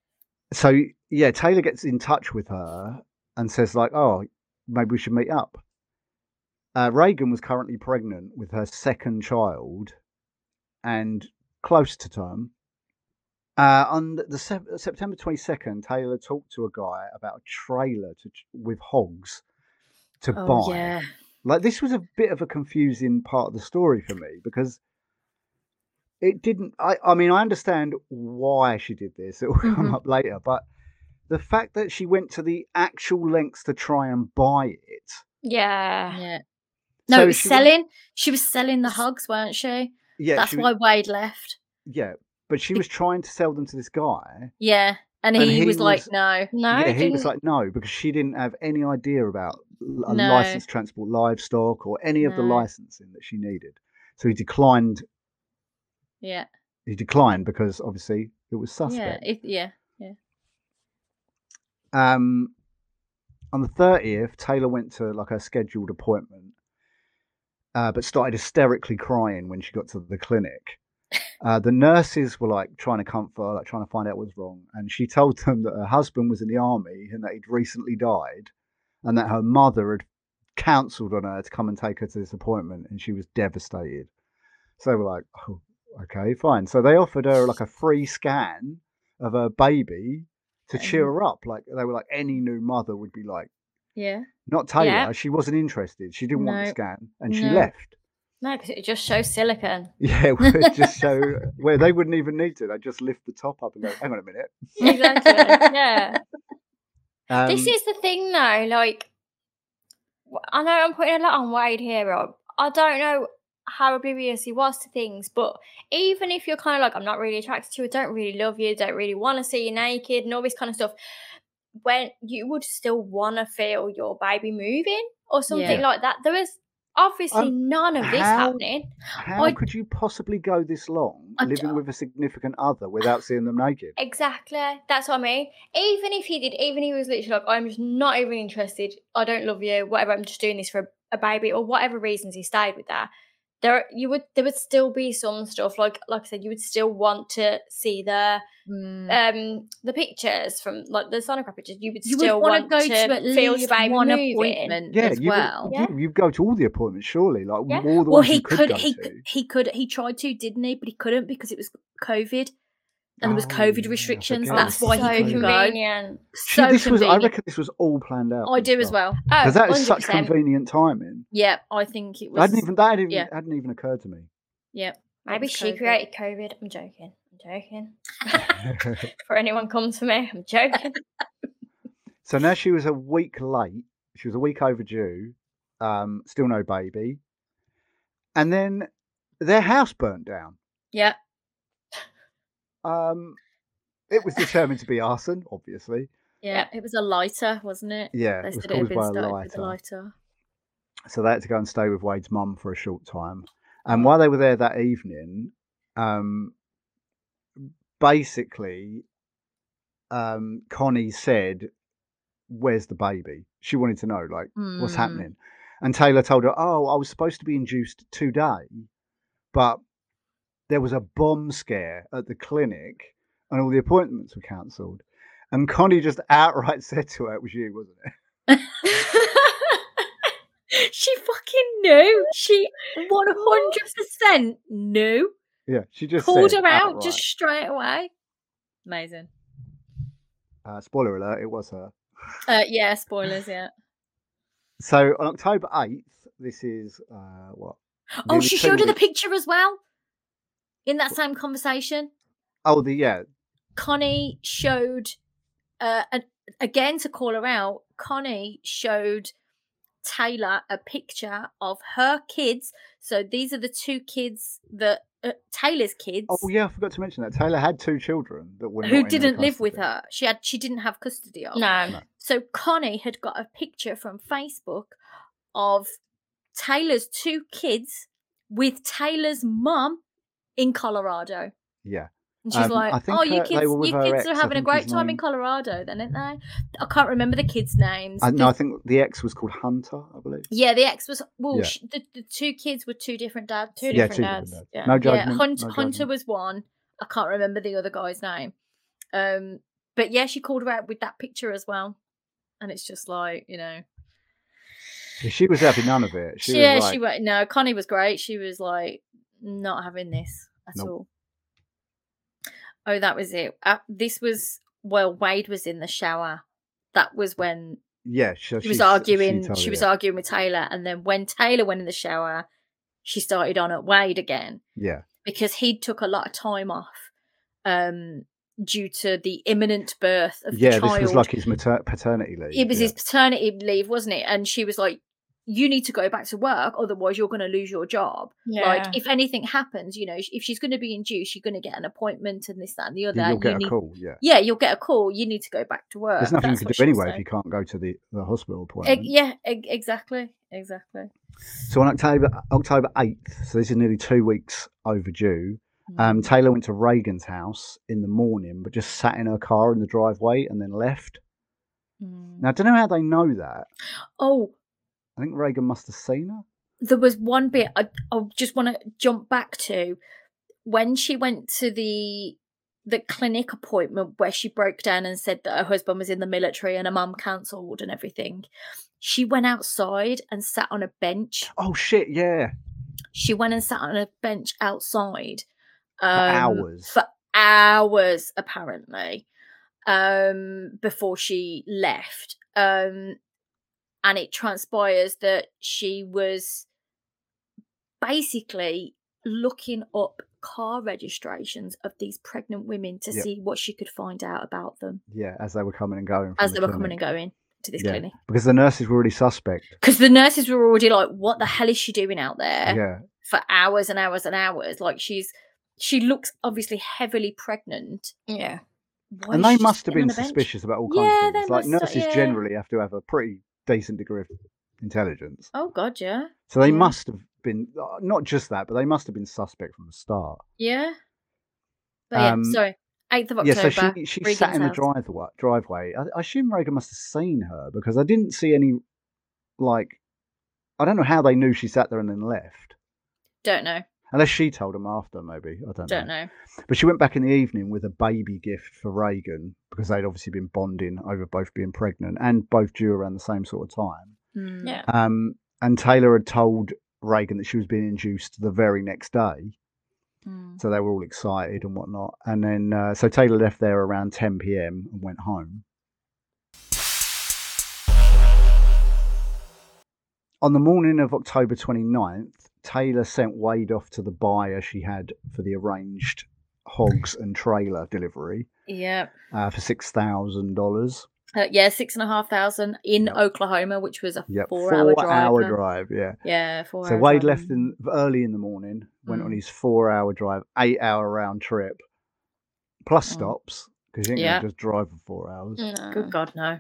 So yeah, Taylor gets in touch with her and says like, "Oh, maybe we should meet up." Uh, Reagan was currently pregnant with her second child and close to term. Uh, on the se- September twenty-second, Taylor talked to a guy about a trailer to, with hogs to Oh buy. yeah. Like, this was a bit of a confusing part of the story for me because it didn't. I, I mean, I understand why she did this. It will come Mhm. up later, but the fact that she went to the actual lengths to try and buy it. Yeah. Yeah. No, So it was she was- selling. She was selling the hogs, weren't she? Yeah, That's she why was, Wade left. yeah, but she was trying to sell them to this guy. Yeah, and he, And he was like, was- no. No, yeah, it he was didn't. like, no, because she didn't have any idea about l- a No. license to transport livestock or any of the No. licensing that she needed. So he declined. Yeah. He declined because obviously it was Yeah. suspect. It, yeah. Um, on the thirtieth, Taylor went to like her scheduled appointment, uh, but started hysterically crying when she got to the clinic. Uh, the nurses were like trying to comfort her, like trying to find out what was wrong, and she told them that her husband was in the army and that he'd recently died, and that her mother had cancelled on her to come and take her to this appointment, and she was devastated. So they were like, "Oh, okay, fine." So they offered her like a free scan of her baby to cheer her up. Like they were like, any new mother would be like, Yeah. not Taylor. Yeah. She wasn't interested. She didn't want the No. scan, and she No. left. No, because it just shows silicon. Yeah, it would just show where they wouldn't even need to. They just lift the top up and go, "Hang on a minute." Exactly. Yeah. Um, This is the thing, though. Like, w- I know I'm putting a lot on Wade here, Rob. I don't know how oblivious he was to things, but even if you're kind of like, I'm not really attracted to you, I don't really love you, don't really want to see you naked, and all this kind of stuff, when you would still want to feel your baby moving or something Yeah. like that. There was obviously Um, none of this how- happening. how I- could you possibly go this long I living d- with a significant other without seeing them naked? Exactly. That's what I mean. Even if he did, even if he was literally like, I'm just not even interested, I don't love you, whatever, I'm just doing this for a, a baby, or whatever reasons he stayed with that, there you would there would still be some stuff, like like I said, you would still want to see the Mm. um the pictures from like the sonograph pictures. You would You still would want want to to go to at feel least your baby one moving. appointment Yeah, as you well. would, Yeah. you, you'd go to all the appointments, surely, like Yeah. more the Well, ones he you could, could, go he to. could, he could, he tried to, didn't he? But he couldn't because it was COVID, and there was Oh, COVID yeah, I restrictions. forget. That's why so he couldn't go. convenient. See, So this was, I convenient. reckon this was all planned out. I do as well. Oh, Because that is such one hundred percent. convenient timing. Yeah, I think it was. That hadn't even that hadn't, yeah. hadn't even occurred to me. Yeah, Maybe was she COVID. created COVID. I'm joking. I'm joking. Before anyone comes for me, I'm joking. So now she was a week late. She was a week overdue. Um, still no baby. And then their house burnt down. yeah. Um, it was determined to be arson, obviously. Yeah, it was a lighter, wasn't it? Yeah, They it was said it had caused been by a started with a lighter. lighter. So they had to go and stay with Wade's mum for a short time. And while they were there that evening, um, basically, um, Connie said, "Where's the baby?" She wanted to know, like, what's Mm. happening. And Taylor told her, "Oh, I was supposed to be induced today, but there was a bomb scare at the clinic and all the appointments were cancelled." And Connie just outright said to her, "It was you, wasn't it?" She fucking knew. She one hundred percent knew. Yeah, she just Called said her out outright. just straight away. Amazing. Uh, spoiler alert, it was her. Uh, yeah, spoilers. Yeah. So on October eighth, this is uh, what? Oh, nearly she two showed her the weeks- picture as well. In that same conversation, Oh, the yeah, Connie showed, uh, an, again to call her out. Connie showed Taylor a picture of her kids. So these are the two kids that uh, Taylor's kids. oh yeah, I forgot to mention that Taylor had two children that were Who not in her didn't live with custody. her. She had she didn't have custody of. No. No. So Connie had got a picture from Facebook of Taylor's two kids with Taylor's mum in Colorado. Yeah, And she's Um, I like, think "Oh, you her- they kids, were with you her kids ex, are I having a think great his time in name- Colorado, then, aren't they?" I can't remember the kids' names. I, no, The- I think the ex was called Hunter, I believe. yeah, the ex was well. Yeah. Sh- the, the two kids were two different dads. Two yeah, different two dads. different dads. Yeah. No Yeah, judgment. Hunt, no Hunter judgment. was one. I can't remember the other guy's name. Um, but yeah, she called her out with that picture as well, and it's just like, you know, She was having none of it. She She, yeah, was like, she wa- no. Connie was great. She was like not having this at Nope. all. Oh, that was it. Uh, this was well. Wade was in the shower. That was when yeah, so she was she- arguing. She, told She was it. arguing with Taylor, and then when Taylor went in the shower, she started on at Wade again Yeah, because he took a lot of time off, um, due to the imminent birth of yeah. the child. This was like his mater- paternity leave. It was yeah. his paternity leave, wasn't it? And she was like, you need to go back to work, otherwise you're going to lose your job. Yeah. Like, if anything happens, you know, if she's going to be induced, you're going to get an appointment and this, that, and the other. Yeah, you'll get you a need, call. Yeah, Yeah, you'll get a call. You need to go back to work. there's nothing That's you what can do she was anyway if saying. you can't go to the, the hospital E- appointment. yeah, e- exactly, exactly. So on October October eighth, so this is nearly two weeks overdue. Um, Mm. Taylor went to Reagan's house in the morning, but just sat in her car in the driveway and then left. Mm. Now I don't know how they know that. Oh, I think Reagan must have seen her. there was one bit I, I just want to jump back to when she went to the the clinic appointment where she broke down and said that her husband was in the military and her mum cancelled and everything. She went outside and sat on a bench. Oh shit! Yeah, She went and sat on a bench outside for um, hours. for hours apparently, um, before she left. Um, and it transpires that she was basically looking up car registrations of these pregnant women to Yep. see what she could find out about them Yeah, as they were coming and going. From as the they were coming clinic. and going to this Yeah. clinic. Because the nurses were already suspect. Because the nurses were already like, what the hell is she doing out there Yeah, for hours and hours and hours? Like, she's she looks obviously heavily pregnant. Yeah. Why and is they she must just have sitting on been a bench? suspicious about all kinds Yeah, of things. they Like must- nurses yeah. generally have to have a pretty decent degree of intelligence. Oh God, yeah, So they Yeah. must have been uh, not just that, but they must have been suspect from the start. yeah. But yeah, Um, sorry, eighth of Yeah, October. so she she Regan's sat in the house. driveway. Driveway. I, I assume Reagan must have seen her because I didn't see any. Like, I don't know how they knew she sat there and then left. Don't know, Unless she told them after, maybe. I don't, don't know. know. But she went back in the evening with a baby gift for Reagan because they'd obviously been bonding over both being pregnant and both due around the same sort of time. Mm. Yeah. Um, and Taylor had told Reagan that she was being induced the very next day. Mm. So they were all excited and whatnot. And then, uh, so Taylor left there around ten p.m. and went home. On the morning of October twenty-ninth, Taylor sent Wade off to the buyer she had for the arranged hogs and trailer delivery Yeah, uh, for six thousand dollars. uh, yeah, six and a half thousand in Yep. Oklahoma, which was a Yep, four-hour drive. four-hour huh? drive, yeah. Yeah, four. So Wade left in early in the morning, went on Mm. his four-hour drive, eight-hour round trip, plus Mm. stops because you ain't Yeah. gonna just drive for four hours. No. Good God, no.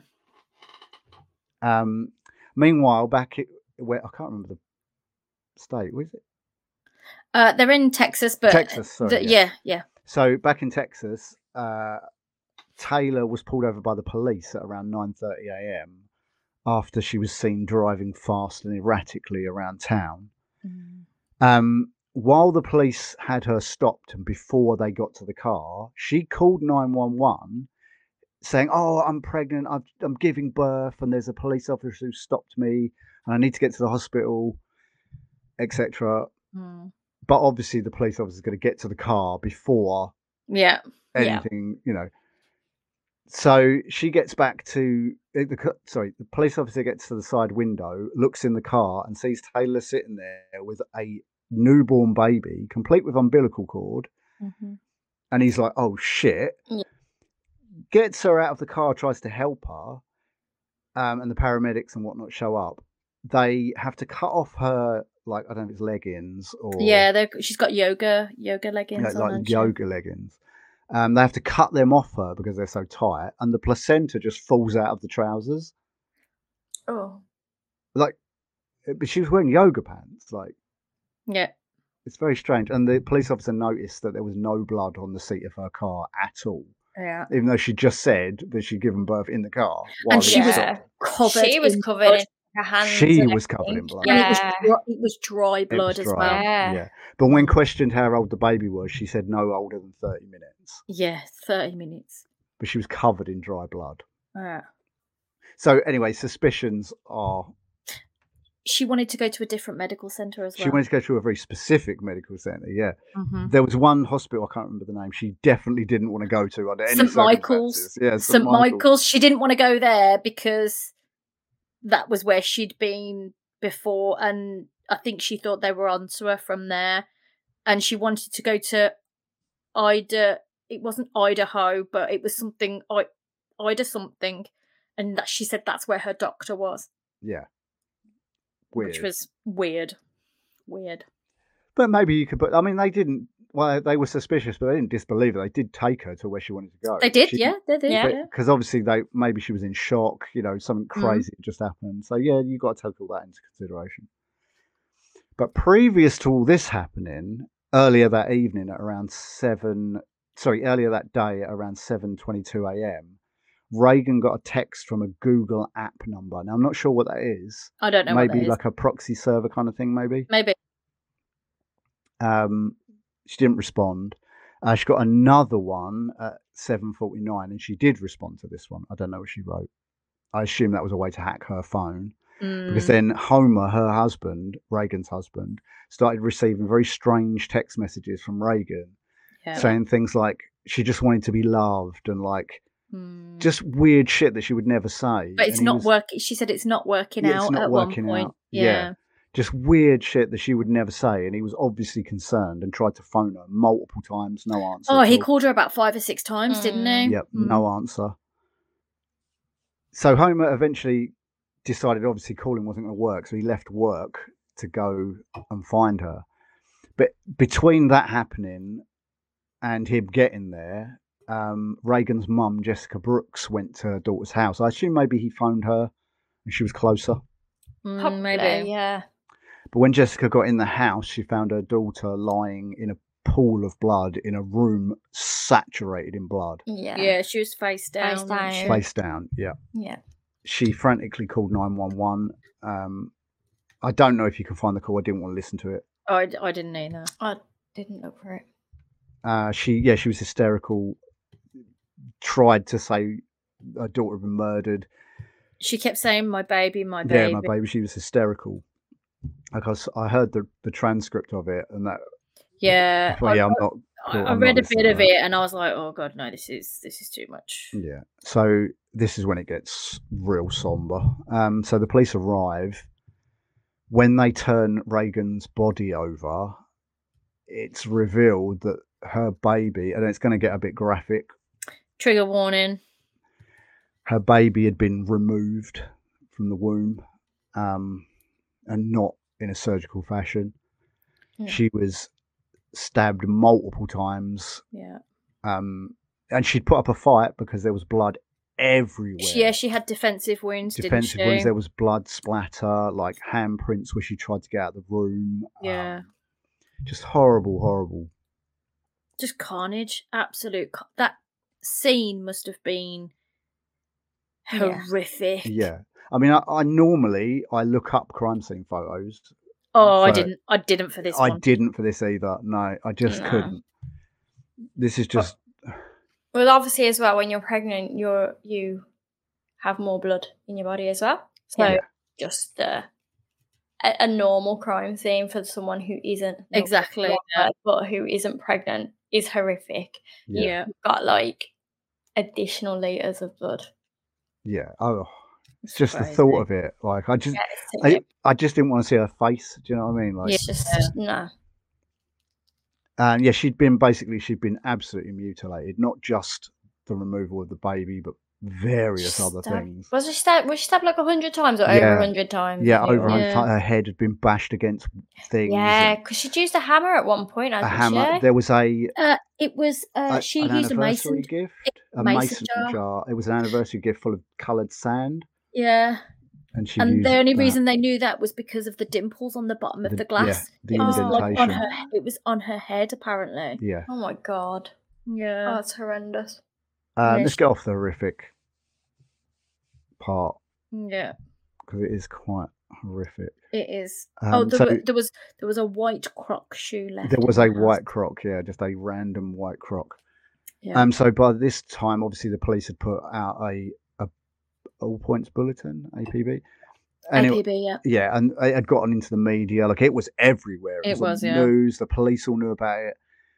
Um, meanwhile, back at where I can't remember the state, was it? Uh, they're in Texas, but Texas, sorry, the- yeah. yeah, yeah. So back in Texas, uh, Taylor was pulled over by the police at around nine thirty a.m. after she was seen driving fast and erratically around town. Mm. Um, while the police had her stopped and before they got to the car, she called nine one one saying, "Oh, I'm pregnant. I'm, I'm giving birth, and there's a police officer who stopped me, and I need to get to the hospital, et cetera" Mm. But obviously, the police officer is going to get to the car before Yeah, Yeah. anything, you know. So she gets back to the, the sorry, the police officer gets to the side window, looks in the car, and sees Taylor sitting there with a newborn baby, complete with umbilical cord, Mhm. and he's like, "Oh shit!" Yeah. Gets her out of the car, tries to help her, um, and the paramedics and whatnot show up. They have to cut off her, like I don't know if it's leggings or yeah. they're- She's got yoga, yoga you leggings know, on, like hasn't she? yoga leggings. Um, they have to cut them off her because they're so tight, and the placenta just falls out of the trousers. Oh. Like, but she was wearing yoga pants. Like, Yeah, it's very strange. And the police officer noticed that there was no blood on the seat of her car at all, yeah. even though she just said that she'd given birth in the car. while And they she was stopped. covered. She was in covered blood. in her hands. She and was covered in everything. blood. And it was Yeah. dry, it was dry It blood was as dry, well. Yeah. Yeah, but when questioned how old the baby was, she said no older than thirty minutes. Yeah, thirty minutes. But she was covered in dry blood. Yeah. So anyway, suspicions are she wanted to go to a different medical centre as well. She wanted to go to a very specific medical centre, yeah. Mm-hmm. There was one hospital, I can't remember the name, she definitely didn't want to go to under any Saint Michael's. circumstances. Yeah, Saint Michael's. She didn't want to go there because that was where she'd been before, and I think she thought they were onto her from there. And she wanted to go to Ida. It wasn't Idaho, but it was something I, Ida something, and that she said that's where her doctor was. Yeah, weird. Which was weird, weird. But maybe you could. But I mean, they didn't. Well, they were suspicious, but they didn't disbelieve it. They did take her to where she wanted to go. They did, she, yeah, they did, yeah. Because obviously, they maybe she was in shock. You know, something crazy mm. just happened. So yeah, you got to take all that into consideration. But previous to all this happening, earlier that evening at around seven, sorry, earlier that day at around seven twenty-two a.m., Reagan got a text from a Google app number. Now, I'm not sure what that is. I don't know maybe what that is. Like a proxy server kind of thing, maybe? Maybe. Um, she didn't respond. Uh, she got another one at seven forty-nine, and she did respond to this one. I don't know what she wrote. I assume that was a way to hack her phone. Mm. Because then Homer, her husband, Reagan's husband, started receiving very strange text messages from Reagan, yeah. saying things like she just wanted to be loved and like mm. just weird shit that she would never say. But it's and not was, working. She said it's not working yeah, out it's not at working one point. Out. Yeah. yeah. Just weird shit that she would never say. And he was obviously concerned and tried to phone her multiple times. No answer. Oh, he called her about five or six times, mm. didn't he? Yep, mm. no answer. So Homer eventually decided obviously calling wasn't going to work, so he left work to go and find her. But between that happening and him getting there, um, Reagan's mum, Jessica Brooks, went to her daughter's house. I assume maybe he phoned her and she was closer. Probably, maybe. yeah. But when Jessica got in the house, she found her daughter lying in a pool of blood in a room saturated in blood. Yeah, yeah, she was face down. Face down. Face down, yeah. Yeah. She frantically called nine one one. Um, I don't know if you can find the call. I didn't want to listen to it. Oh, I, I didn't either. I didn't look for it. Uh, she, yeah, she was hysterical. Tried to say her daughter had been murdered. She kept saying, "My baby, my baby." Yeah, my baby. She was hysterical. Because I heard the, the transcript of it, and that. Yeah, well, yeah, I'm not. I, I'm I read not a bit of it, and I was like, "Oh God, no! This is this is too much." Yeah. So this is when it gets real somber. Um, so the police arrive. When they turn Reagan's body over, it's revealed that her baby, and it's going to get a bit graphic. Trigger warning. Her baby had been removed from the womb, um, and not in a surgical fashion. Yeah. She was stabbed multiple times. Yeah. Um, and she'd put up a fight because there was blood everywhere. She, yeah, she had defensive wounds, defensive didn't she? wounds. There was blood splatter, like handprints where she tried to get out of the room. Yeah. Um, just horrible, horrible. Just carnage. Absolute. Car- that scene must have been horrific. Yeah. I mean, I, I normally I look up crime scene photos. Oh, I didn't. I didn't for this I one. didn't for this either. No, I just No. couldn't. This is just. Well, obviously, as well, when you're pregnant, you're you have more blood in your body as well. So Yeah. just uh, a, a normal crime scene for someone who isn't not Exactly, pregnant, yeah. but who isn't pregnant is horrific. Yeah. Yeah. You've got like additional liters of blood. Yeah. Oh, it's just the Crazy. thought of it. Like I just, Yeah, it's, I, I just didn't want to see her face. Do you know what I mean? Like, it's just no. and yeah, she'd been basically she'd been absolutely mutilated. Not just the removal of the baby, but various other Stabbed- things. Was she stabbed? Was she stabbed like a hundred times or Yeah. over a hundred times? Yeah, I think? over a hundred Yeah. times. Her head had been bashed against things. Yeah, and because she'd used a hammer at one point, a hadn't hammer. she? There was a, Uh, it was. Uh, a she an used a anniversary mason. gift, a mason mason jar. jar. It was an anniversary gift full of coloured sand, Yeah, and she and used the only that. reason they knew that was because of the dimples on the bottom of The- the glass. yeah, the it was like on indentation. her. It was on her head, apparently. Yeah. Oh my god. Oh, Yeah. that's horrendous. Uh, Yeah, let's she- get off the horrific part Yeah. because it is quite horrific. It is. Um, oh, there, so were, there was there was a white croc shoe left. there was in a the house. white croc, yeah, just a random white croc. Yeah. Um, so by this time, obviously, the police had put out a, a all points bulletin, A P B, And A it, P B, yeah. yeah, and it had gotten into the media. Like, it was everywhere. It, It was, on was, the yeah. news. The police all knew about it.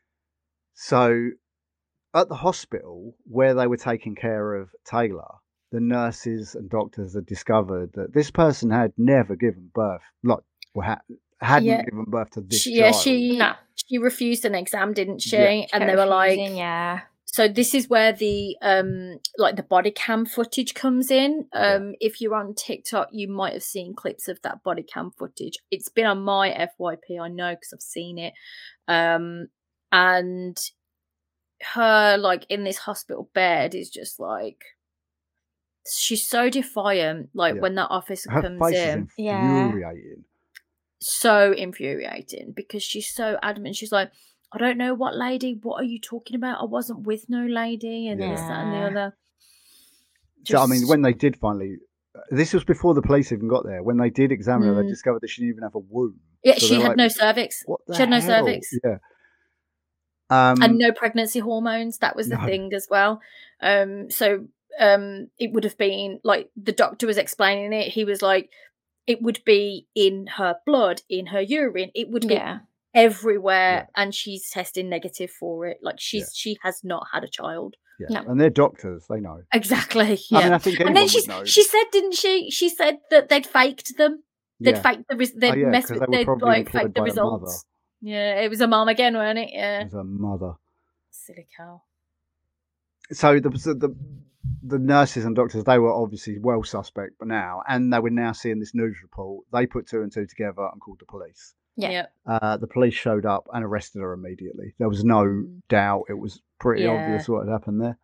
So at the hospital where they were taking care of Taylor, the nurses and doctors had discovered that this person had never given birth, like, well, ha- hadn't Yeah. given birth to this She, yeah, child. she No. she refused an exam, didn't she? Yeah. She And kept they were like, refusing, yeah. so this is where the um like the body cam footage comes in. Um, if you're on TikTok, you might have seen clips of that body cam footage. It's been on my F Y P, I know, because I've seen it. Um, and her like in this hospital bed is just like, she's so defiant. Like Yeah. when that officer Her comes face in. is Yeah. infuriating. So infuriating because she's so adamant. She's like, I don't know what lady, what are you talking about? I wasn't with no lady, and this, that, and the Yeah. other. So, I mean, Just- when they did finally, this was before the police even got there. When they did examine her, they Mm. discovered that she didn't even have a womb. yeah, So she they're had like, no cervix. What the She had no hell? cervix. Yeah. Um, And no pregnancy hormones. That was the No. thing as well. Um, so um, it would have been like the doctor was explaining it. He was like, it would be in her blood, in her urine. It would be Yeah. everywhere, and she's testing negative for it. Like she's she has not had a child. yeah. No. And they're doctors, they know. Exactly. Yeah. I mean, I think anyone and then would she know. she said, didn't she? She said that they'd faked them. They'd yeah. faked the res- they'd Oh, yeah, messed 'cause with they were they'd probably like employed faked the by a mother. results. Yeah, it was a mom again, wasn't it? Yeah. As a mother. Silly cow. So the, so the the nurses and doctors, they were obviously well suspect but now, and they were now seeing this news report. They put two and two together and called the police. Yeah. Yeah. Uh, the police showed up and arrested her immediately. There was no Mm. doubt. It was pretty Yeah. obvious what had happened there.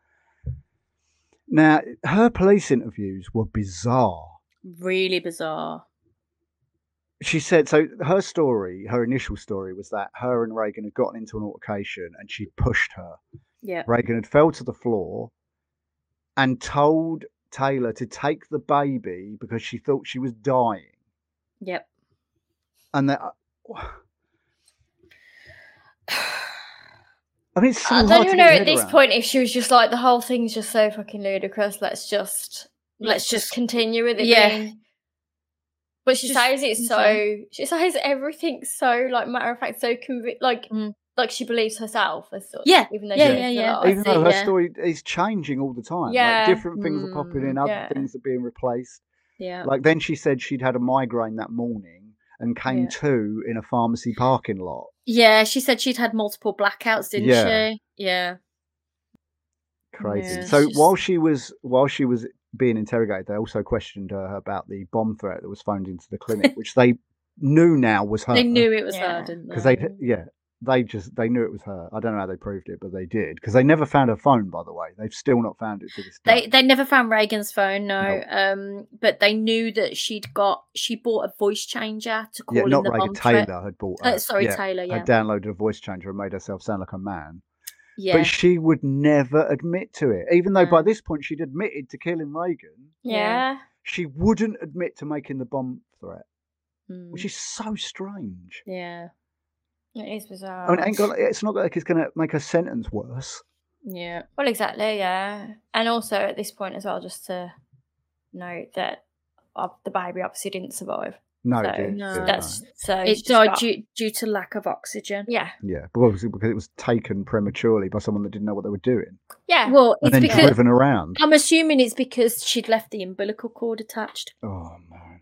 Now, her police interviews were bizarre. Really bizarre. She said, so her story, her initial story was that her and Reagan had gotten into an altercation and she pushed her. Yeah. Reagan had fell to the floor and told Taylor to take the baby because she thought she was dying. Yep. And that, I mean, it's so I hard don't to even get know your at head this around. point if she was just like, the whole thing's just so fucking ludicrous. Let's just let's Let's just just- continue with it. Yeah. being- But she Just says it's so. insane. She says everything so like matter of fact, so convi- like Mm. like she believes herself as such. Yeah, even though yeah, she yeah, lives a yeah. lie. I Even see, though her yeah. story is changing all the time. Yeah. Like different things are popping in, Mm, other yeah. things are being replaced. Yeah. Like then she said she'd had a migraine that morning and came Yeah. to in a pharmacy parking lot. Yeah, she said she'd had multiple blackouts, didn't Yeah. she? Yeah. Crazy. Yeah, so it's just- while she was while she was being interrogated, they also questioned her about the bomb threat that was phoned into the clinic, which they knew now was her. They knew it was Yeah. her, didn't they? because they yeah they just they knew it was her. I don't know how they proved it, but they did because they never found her phone. By the way, they've still not found it to this day. They they never found Reagan's phone, no. No. Um, but they knew that she'd got she bought a voice changer to call yeah, in not the Reagan. bomb threat. Taylor had bought. Uh, her. sorry, yeah, Taylor. Yeah, had downloaded a voice changer and made herself sound like a man. yeah. But she would never admit to it, even though by No. this point she'd admitted to killing Reagan. Yeah. She wouldn't admit to making the bomb threat, Mm, which is so strange. yeah, It is bizarre. I mean, it ain't got, it's not like it's going to make her sentence worse. yeah. Well, exactly, yeah. And also at this point as well, just to note that uh, the baby obviously didn't survive. No, So it didn't. No. didn't, That's so It she's just died got- due, due to lack of oxygen. Yeah, no. Yeah, but obviously because it was taken prematurely by someone that didn't know what they were doing yeah. Well, and it's then because driven around. I'm assuming it's because she'd left the umbilical cord attached. Oh man.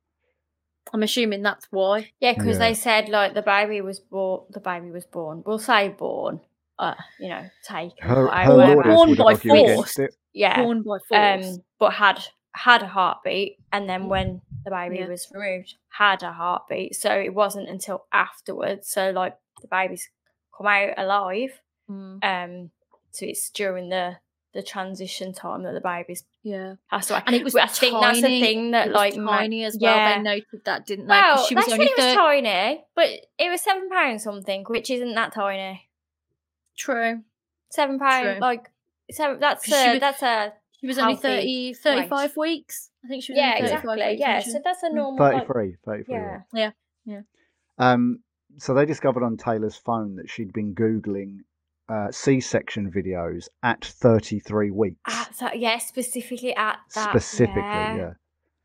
I'm assuming that's why. Yeah, because Yeah. they said like the baby was born. The baby was born. We'll say born. Uh, you know, taken. Her, whatever, her Born- lawyers born would by argue against force. it. yeah. Born by force. Um, but had had a heartbeat, and then when the baby Yeah. was removed, had a heartbeat. So it wasn't until afterwards. So like the baby's come out alive. Mm, Um, so it's during the the transition time that the baby's yeah. passed away. And it was I think that's the tiny- thing that it was like ma- tiny as well. Yeah. They noted that, didn't they? 'Cause Well, she they was said only it was thir- tiny, but it was seven pounds something, which isn't that tiny. True. Seven pounds, True. like seven. That's 'Cause she a was- that's a She was only healthy thirty, thirty-five weeks. I think she was yeah, only thirty-five exactly. weeks. Yeah, wasn't so she? that's a Mm. normal. Like, thirty-three, thirty-three. yeah, Yeah. Um, so they discovered on Taylor's phone that she'd been Googling uh, C-section videos at thirty-three weeks. at that, yeah, specifically at that. Specifically, yeah. yeah.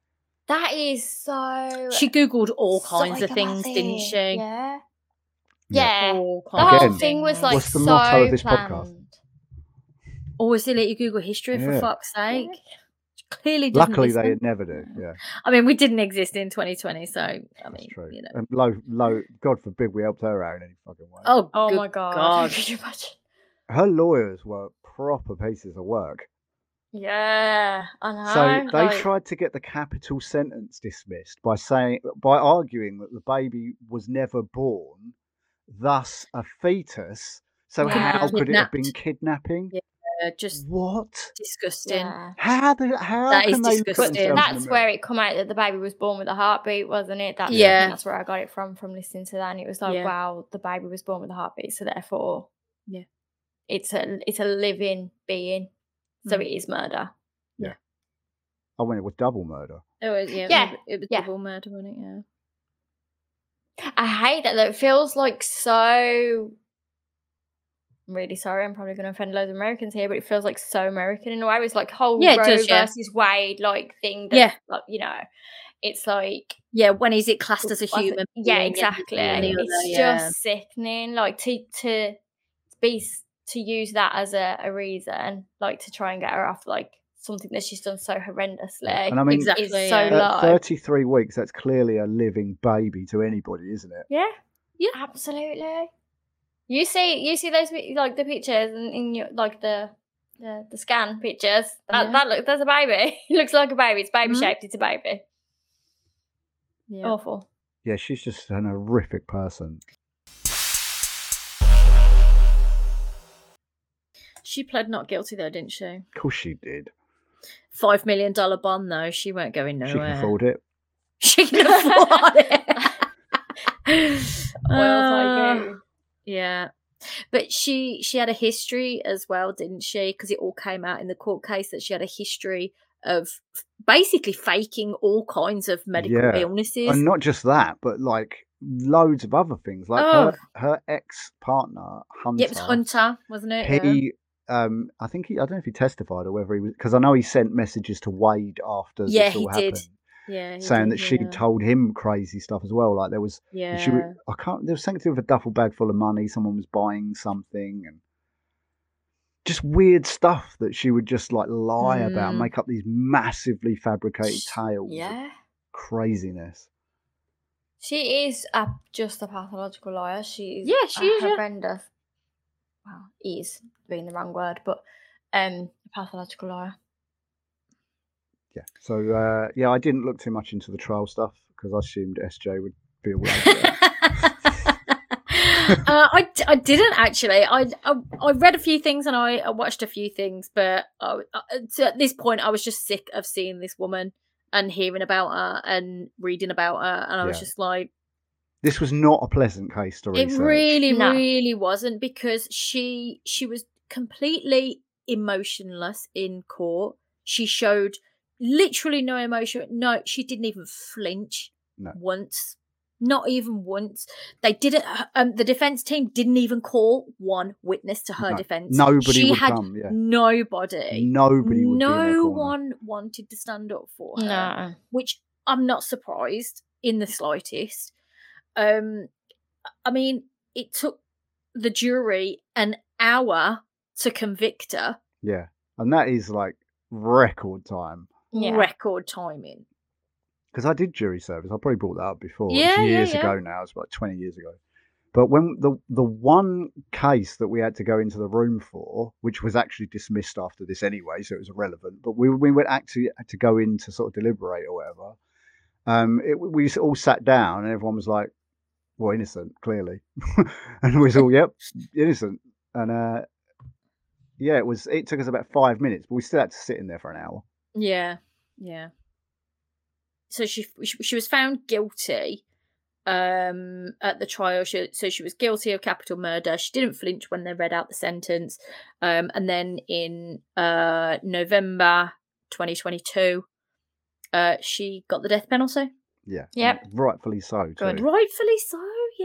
That is so. She googled all so kinds of things, didn't psychopathic. she? Yeah. Yeah. Yeah. All The kinds whole Again, of thing was things. like what's the so motto of this planned. podcast? Always let you Google history for Yeah. fuck's sake. Clearly, doesn't Luckily, listen. they never do. Yeah, I mean, we didn't exist in twenty twenty, so I that's mean, true. you know. And low, low. God forbid we helped her out in any fucking way. Oh, Oh good my god. God. Could you imagine? Her lawyers were proper pieces of work. Yeah, I know. So they like, tried to get the capital sentence dismissed by saying, by arguing that the baby was never born, thus a fetus. So Yeah. how could it have been Kidnapped. kidnapping? Yeah. Uh, just What? disgusting. Yeah. How the how That is can they look at disgusting. themselves in That's the where mirror? it come out that the baby was born with a heartbeat, wasn't it? That's, I Yeah. think that's where I got it from, from listening to that. And it was like, Yeah. wow, the baby was born with a heartbeat, so therefore, Yeah. it's a it's a living being, so Mm. it is murder. Oh, when it was double murder. It was, yeah, Yeah, it was yeah. double murder, wasn't it? Yeah. I hate that though. It feels like so. I'm really sorry. I'm probably going to offend loads of Americans here, but it feels like so American in a way. It's like whole Yeah, it Roe does, yeah. versus Wade like thing. That, Yeah. like, you know, it's like Yeah, when is it classed as a was it- human? Yeah, being and exactly. any other, It's yeah. just sickening. Like to to be s- to use that as a, a reason, like to try and get her off like something that she's done so horrendously. And I mean, Exactly, is so yeah. at low. thirty-three weeks, that's clearly a living baby to anybody, isn't it? Yeah. Yeah. Absolutely. You see, you see those pi- like the pictures and in your like the the, the scan pictures. That Yeah. that look there's a baby. It looks like a baby. It's baby Mhm. shaped. It's a baby. Yeah. Awful. Yeah, she's just an horrific person. She pled not guilty though, didn't she? Of course she did. Five million dollar bond though. She weren't going nowhere. She can afford it. She can afford it. Well, Uh, like you. Yeah. But she she had a history as well, didn't she? Because it all came out in the court case that she had a history of f- basically faking all kinds of medical Yeah. illnesses. And not just that, but like loads of other things. Like Oh. her, her ex-partner, Hunter. Yeah, it was Hunter, wasn't it? Yeah. He, um, I think he, I don't know if he testified or whether he was, because I know he sent messages to Wade after Yeah, this all he did. happened, Yeah, he saying did, that she yeah. told him crazy stuff as well. Like there was, Yeah. she, wa- I can't, there was something to do with a duffel bag full of money. Someone was buying something and just weird stuff that she would just like lie about, Mm. make up these massively fabricated tales. of Yeah. Craziness. She is a, just a pathological liar. She's Yeah, she a is, yeah. horrendous. Well, is being the wrong word, but um, a pathological liar. Yeah. So uh, yeah, I didn't look too much into the trial stuff because I assumed S J would be aware of it. uh, I, d- I didn't actually. I, I I read a few things and I, I watched a few things, but I, I, so at this point, I was just sick of seeing this woman and hearing about her and reading about her, and I was Yeah. just like, This was not a pleasant case to it research. really, No. really wasn't, because she she was completely emotionless in court. She showed literally no emotion. No, she didn't even flinch No. once. Not even once. They didn't. Um, the defense team didn't even call one witness to her No. defense. Nobody she would had come, yeah. nobody. Nobody would be in no their corner. one wanted to stand up for her, No. which I'm not surprised in the slightest. Um, I mean, it took the jury an hour to convict her. Yeah. And that is like record time. Yeah. Record timing. Because I did jury service. I probably brought that up before. Yeah, it's yeah, years yeah. ago now. It's like twenty years ago. But when the the one case that we had to go into the room for, which was actually dismissed after this anyway, so it was irrelevant. But we we went actually had to go in to sort of deliberate or whatever. Um, it, we all sat down and everyone was like, "Well, innocent, clearly," and we was all, "Yep, innocent." And uh, yeah, it was. It took us about five minutes, but we still had to sit in there for an hour. Yeah, yeah. So she she was found guilty um, at the trial. She, so she was guilty of capital murder. She didn't flinch when they read out the sentence. Um, and then in uh, November twenty twenty-two, uh, she got the death penalty. Yeah. Yep. and rightfully so. Too. Good. Rightfully so, yeah.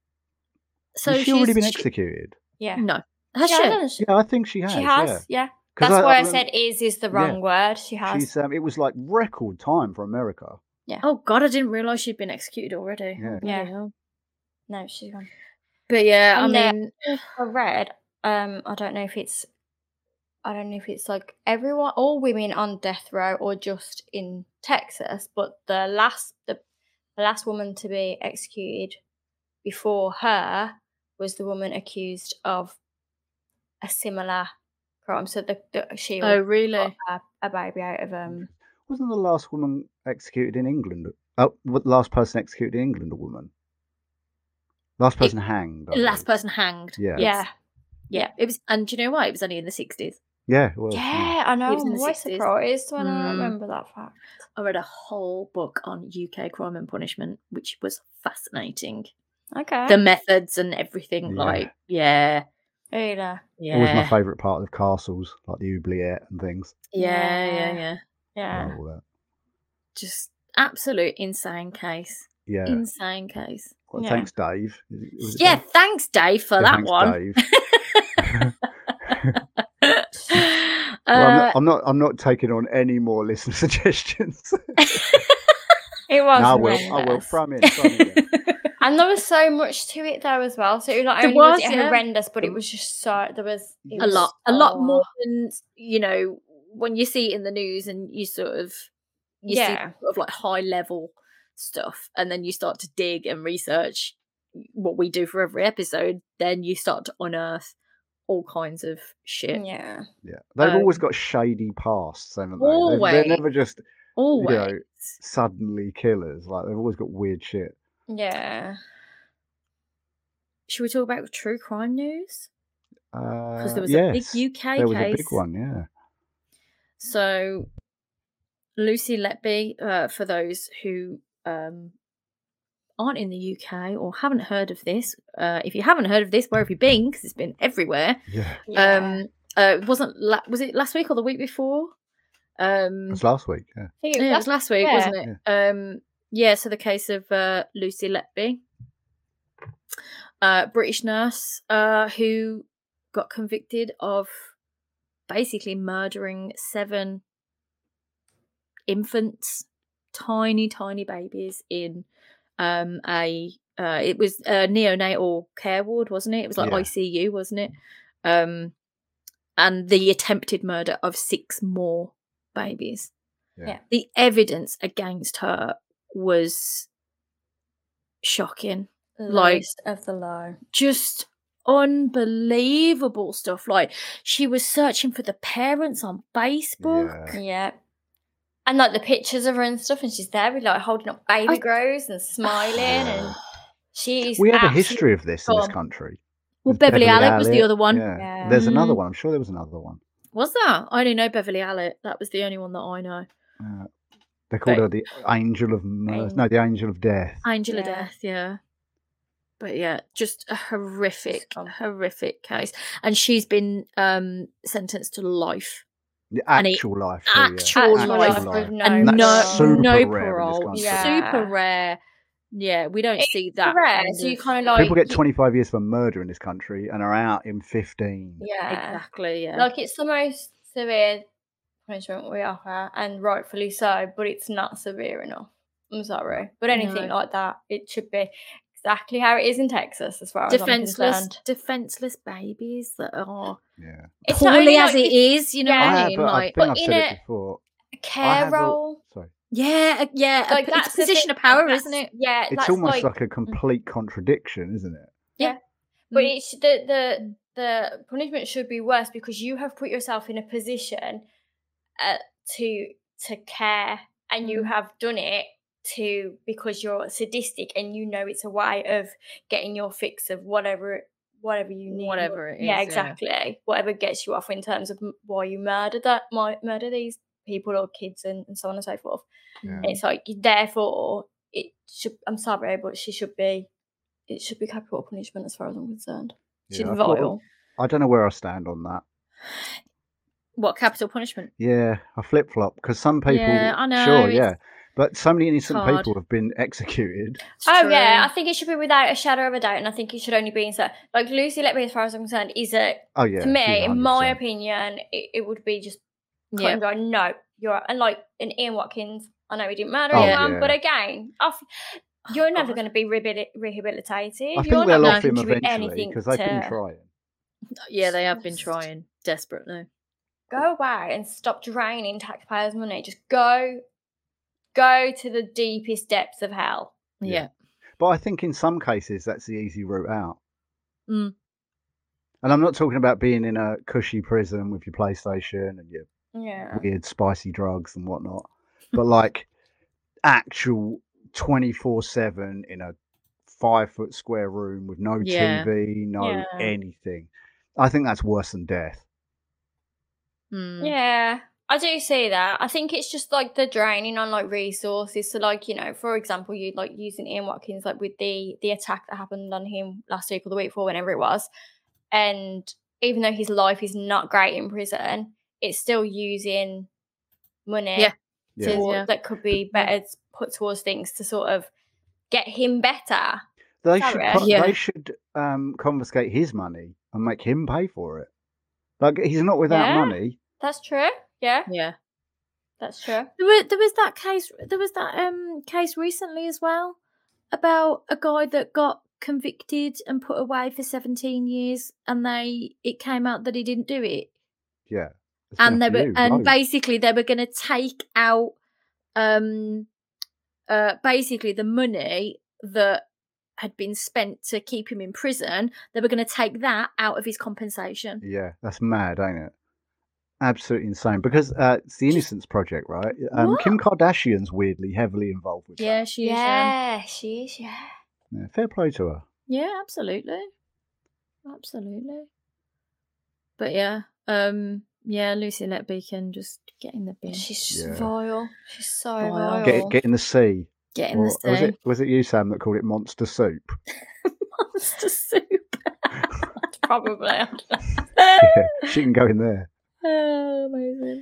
So Has she already she's- been she- executed? Yeah. No, has She she? has. Yeah, I think she has. She has. Yeah. Yeah. 'Cause That's I- why I, I said is is the wrong yeah. word. She has. She's um, it was like record time for America. Oh God, I didn't realise she'd been executed already. Yeah. Oh, bloody Yeah. hell. No, she's gone. But yeah, And, I uh, mean, I read. Um, I don't know if it's. I don't know if it's like everyone, all women on death row, or just in Texas. But the last, the, the last woman to be executed before her was the woman accused of a similar crime. So the, the she oh got really? a, a baby out of um. Wasn't the last woman executed in England? Oh, what the last person executed in England a woman? Last person hanged. I Last believe. person hanged. Yeah. Yeah, Yeah. It was, and do you know what? It was only in the sixties. Yeah, it was. yeah, I It know. was in I'm the always sixties. surprised when I Mm. remember that fact. I read a whole book on U K crime and punishment, which was fascinating. Okay. The methods and everything, Yeah. like yeah, Really? yeah, Always my favourite part of castles, like the oubliette and things. yeah, yeah, Yeah. yeah. Yeah. Love all that. Just absolute insane case. Yeah. Insane case. Well, Yeah. Thanks, Dave. Was it- was it Yeah, Dave? thanks, Dave, for Yeah, that thanks, one. Dave. Uh, Well, I'm, not, I'm not. I'm not taking on any more listener suggestions. It was no, I will. I will. horrendous. Throw 'em in. Throw 'em in. And there was so much to it though as well. So it was not There only was, was, it yeah. horrendous, but it was just so there was it a was lot, a so- lot more than you know when you see it in the news and you sort of you see Yeah. sort of like high level stuff, and then you start to dig and research what we do for every episode. Then you start to unearth all kinds of shit. Yeah. Yeah, they've always Um, got shady pasts, haven't they? They're- always. They're never just Always. know, suddenly killers. Like they've always got weird shit. Yeah. Should we talk about true crime news? Because Uh, there was yes, a big U K there was case. a big one. Yeah. So, Lucy Letby, uh, for those who um, aren't in the U K or haven't heard of this, uh, if you haven't heard of this, where have you been? Because it's been everywhere. Yeah. Yeah. Um, uh, it wasn't la- was it last week or the week before? Um, It was last week. Yeah. I think yeah, it was last week, yeah. wasn't it? Um, yeah. So the case of uh, Lucy Letby, uh, British nurse, uh, who got convicted of basically murdering seven infants, tiny, tiny babies in um, a. Uh, it was a neonatal care ward, wasn't it? It was like Yeah. I C U, wasn't it? Um, and the attempted murder of six more babies. Yeah. Yeah. The evidence against her was shocking. like- Lowest of the low. Just unbelievable stuff. Like she was searching for the parents on Facebook. Yeah. Yeah. And like the pictures of her and stuff, and she's there with like holding up baby I- grows and smiling, and she's We have a absolutely history of this in this gone. country. Well, There's Beverly Alec was the Alec, other one. Yeah. Yeah. There's another Mhm. one. I'm sure there was another one. Was that? I only know Beverly Alec. That was the only one that I know. Uh, they called But- her the Angel of Mercy. Ang- No, the Angel of Death. Angel of Yeah. Death, yeah. But yeah, just a horrific, gone. horrific case. And she's been um sentenced to life. The And it- actual life. too, yeah. actual Actual life life with no and That's no super no rare in this parole. country. Yeah. Super rare. Yeah, we don't It's see that. rare, kind so you of- kind of like People get you- twenty-five years for murder in this country and are out in fifteen. Yeah. Exactly, yeah. Like it's the most severe punishment we offer, and rightfully so, but it's not severe enough. I'm sorry. But anything No. like that, it should be exactly how it is in Texas as far as I'm defenseless concerned. defenseless babies that are Yeah. It's not poorly only as like it is, you know Yeah. what I I have, mean? but I Like think But I've in said a- it before. a I care have a- role. Sorry. yeah, uh, yeah, a- Like it's a that's the position thing, of power, that's- isn't it? Yeah, It's that's almost like, like, a complete contradiction, isn't it? but Mm. it's the the the punishment should be worse because you have put yourself in a position uh, to to care, and you Mm. have done it to because you're sadistic and you know it's a way of getting your fix of whatever whatever you need. Whatever it is, yeah, yeah. exactly. Whatever gets you off in terms of m- why you murdered that might murder these people or kids and, and so on and so forth. Yeah. And it's like therefore it should. I'm sorry, but she should be. It should be capital punishment as far as I'm concerned. She's Yeah, I thought- vile. I don't know where I stand on that. What capital punishment? Yeah, I flip flop because some people, Yeah, I know, sure, it's- yeah, But so many innocent Hard. people have been executed. It's Oh true. yeah, I think it should be without a shadow of a doubt, and I think it should only be in so like Lucy Letby, as far as I'm concerned, is a Oh yeah. to me, she's in my one hundred percent. opinion, it, it would be just cut Yeah. and go. No, you're and like in Ian Watkins. I know he didn't murder Oh, anyone, yeah. but again, I f- Oh, you're never God. going to be rehabil- rehabilitated. I you're think they'll not off him going to do eventually anything because they've been to trying. Yeah, they have been Just- trying desperately. go away and stop draining taxpayers' money. Just go, go to the deepest depths of hell. Yeah. Yeah. But I think in some cases that's the easy route out. Mm. And I'm not talking about being in a cushy prison with your PlayStation and your Yeah. weird spicy drugs and whatnot, but like actual twenty-four seven in a five foot square room with no Yeah. T V, no Yeah. anything. I think that's worse than death. Mm. Yeah, I do see that. I think it's just like the draining on like resources. So like, you know, for example, you like using Ian Watkins like with the the attack that happened on him last week or the week before, whenever it was. And even though his life is not great in prison, it's still using money Yeah. Yeah. to, Yeah. that could be better put towards things to sort of get him better. They Sorry. should co- Yeah. they should um, confiscate his money and make him pay for it. Like he's not without Yeah. money. That's true. Yeah, Yeah. that's true. There was, there was that case. There was that um case recently as well about a guy that got convicted and put away for seventeen years, and they it came out that he didn't do it, Yeah. There's been and a they were few, and loads. basically they were going to take out um uh basically the money that had been spent to keep him in prison. They were going to take that out of his compensation. Yeah, that's mad, ain't it? Absolutely insane. Because uh, it's the Innocence Project, right? Um, What? Kim Kardashian's weirdly heavily involved with Yeah, that. she is. Um, Yeah, she is. Yeah. Yeah, fair play to her. Yeah, absolutely. Absolutely. But yeah, um, yeah, Lucy Letby can just get in the bin. She's just Yeah. vile. She's so Vile. vile. Get get in the sea. Get in Or- the or was sea. it was it you, Sam, that called it monster soup? Monster soup. Probably. Yeah, she can go in there. Oh, amazing.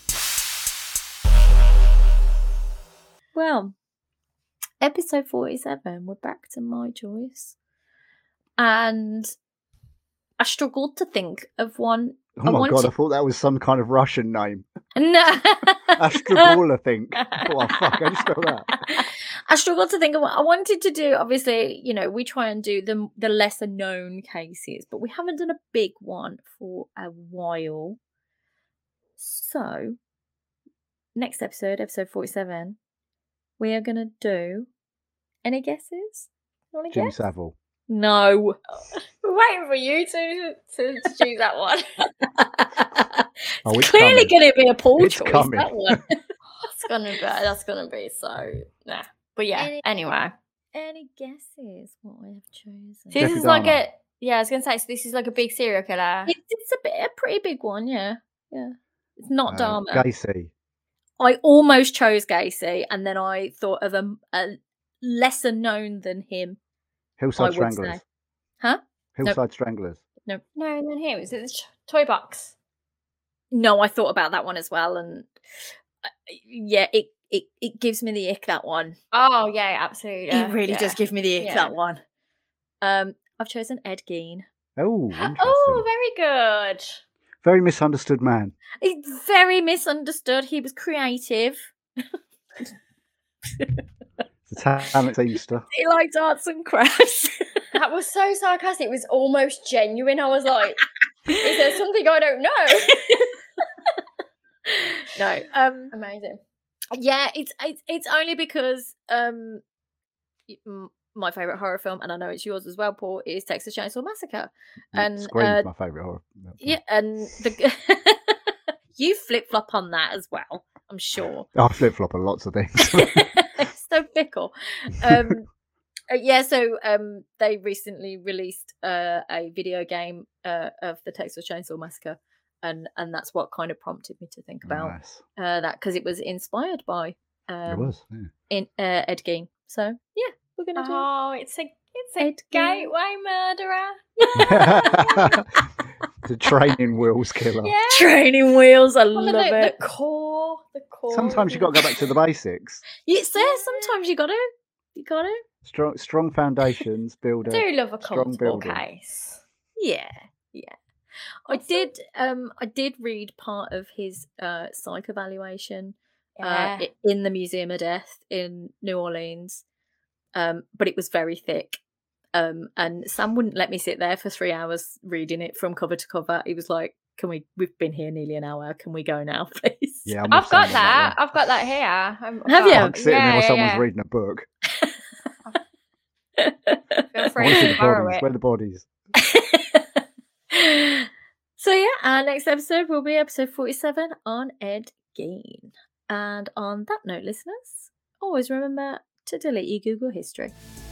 Well, episode forty-seven, we're back to my choice. And I struggled to think of one. Oh I my wanted- god, I thought that was some kind of Russian name. No. Astrogol, I think. Oh fuck, I just spelled that. I struggled to think of what I wanted to do. Obviously, you know, we try and do the the lesser known cases, but we haven't done a big one for a while. So, next episode, episode forty-seven, we are gonna do any guesses? You want to Jimmy guess? Savile. No. We're waiting for you to, to choose that one. Oh, it's it's clearly coming. going to be a poor It's choice, coming. that one. That's gonna be. That's gonna be so. Nah. But yeah. Any- Anyway, Any guesses what I have chosen? so this Jeffrey is like Dahmer. a. Yeah, I was gonna say. So this is like a big serial killer. It's, it's a bit a pretty big one, yeah. Yeah. It's not Uh, Dahmer. Gacy. I almost chose Gacy, and then I thought of a, a lesser known than him. Hillside I would Stranglers. say. Huh? Hillside Stranglers. No, and then him. Is it the ch- toy box? No, I thought about that one as well, and uh, yeah, it, it it gives me the ick, that one. Oh yeah, absolutely. it really yeah. does give me the ick, Yeah. that one. Um, I've chosen Ed Gein. Oh, interesting. Oh, very good. Very misunderstood man. He's very misunderstood. He was creative. It's a talent Easter. He liked arts and crafts. That was so sarcastic. It was almost genuine. I was like, "Is there something I don't know?" no, um, Amazing. yeah, it's it's it's only because um, y- m- my favorite horror film, and I know it's yours as well, Paul, is Texas Chainsaw Massacre, and Scream's uh, my favourite horror. yeah, and the you flip flop on that as well, I'm sure. I flip flop on lots of things. So fickle. Um, uh, yeah, so um, they recently released uh, a video game uh, of the Texas Chainsaw Massacre, and and that's what kind of prompted me to think about Nice. uh, that, because it was inspired by um, It was. Yeah. in uh, Ed Gein. So yeah, we're gonna do Oh, it's a it's a Ed Gein. gateway murderer. The training wheels killer. Yeah. Training wheels. I One of love the, it. the core The core. Sometimes you got to go back to the basics. It's there. Sometimes you got to. You got to. Strong, strong foundations build a I do love a strong comfortable building. case. Yeah, yeah. I did. Um, I did read part of his uh psych evaluation. Yeah. Uh, i- in the Museum of Death in New Orleans, um, but it was very thick. Um, and Sam wouldn't let me sit there for three hours reading it from cover to cover. He was like, "Can we? We've been here nearly an hour. Can we go now, please?" Yeah, I'm I've with got Sam on that. one. I've got that here. I'm, I've Have got- you? I'm sitting there Yeah, while yeah, someone's yeah. reading a book. Feel I free want to see to the borrow bodies. it. Where are the bodies? So yeah, our next episode will be episode forty-seven on Ed Gein. And on that note, listeners, always remember to delete your Google history.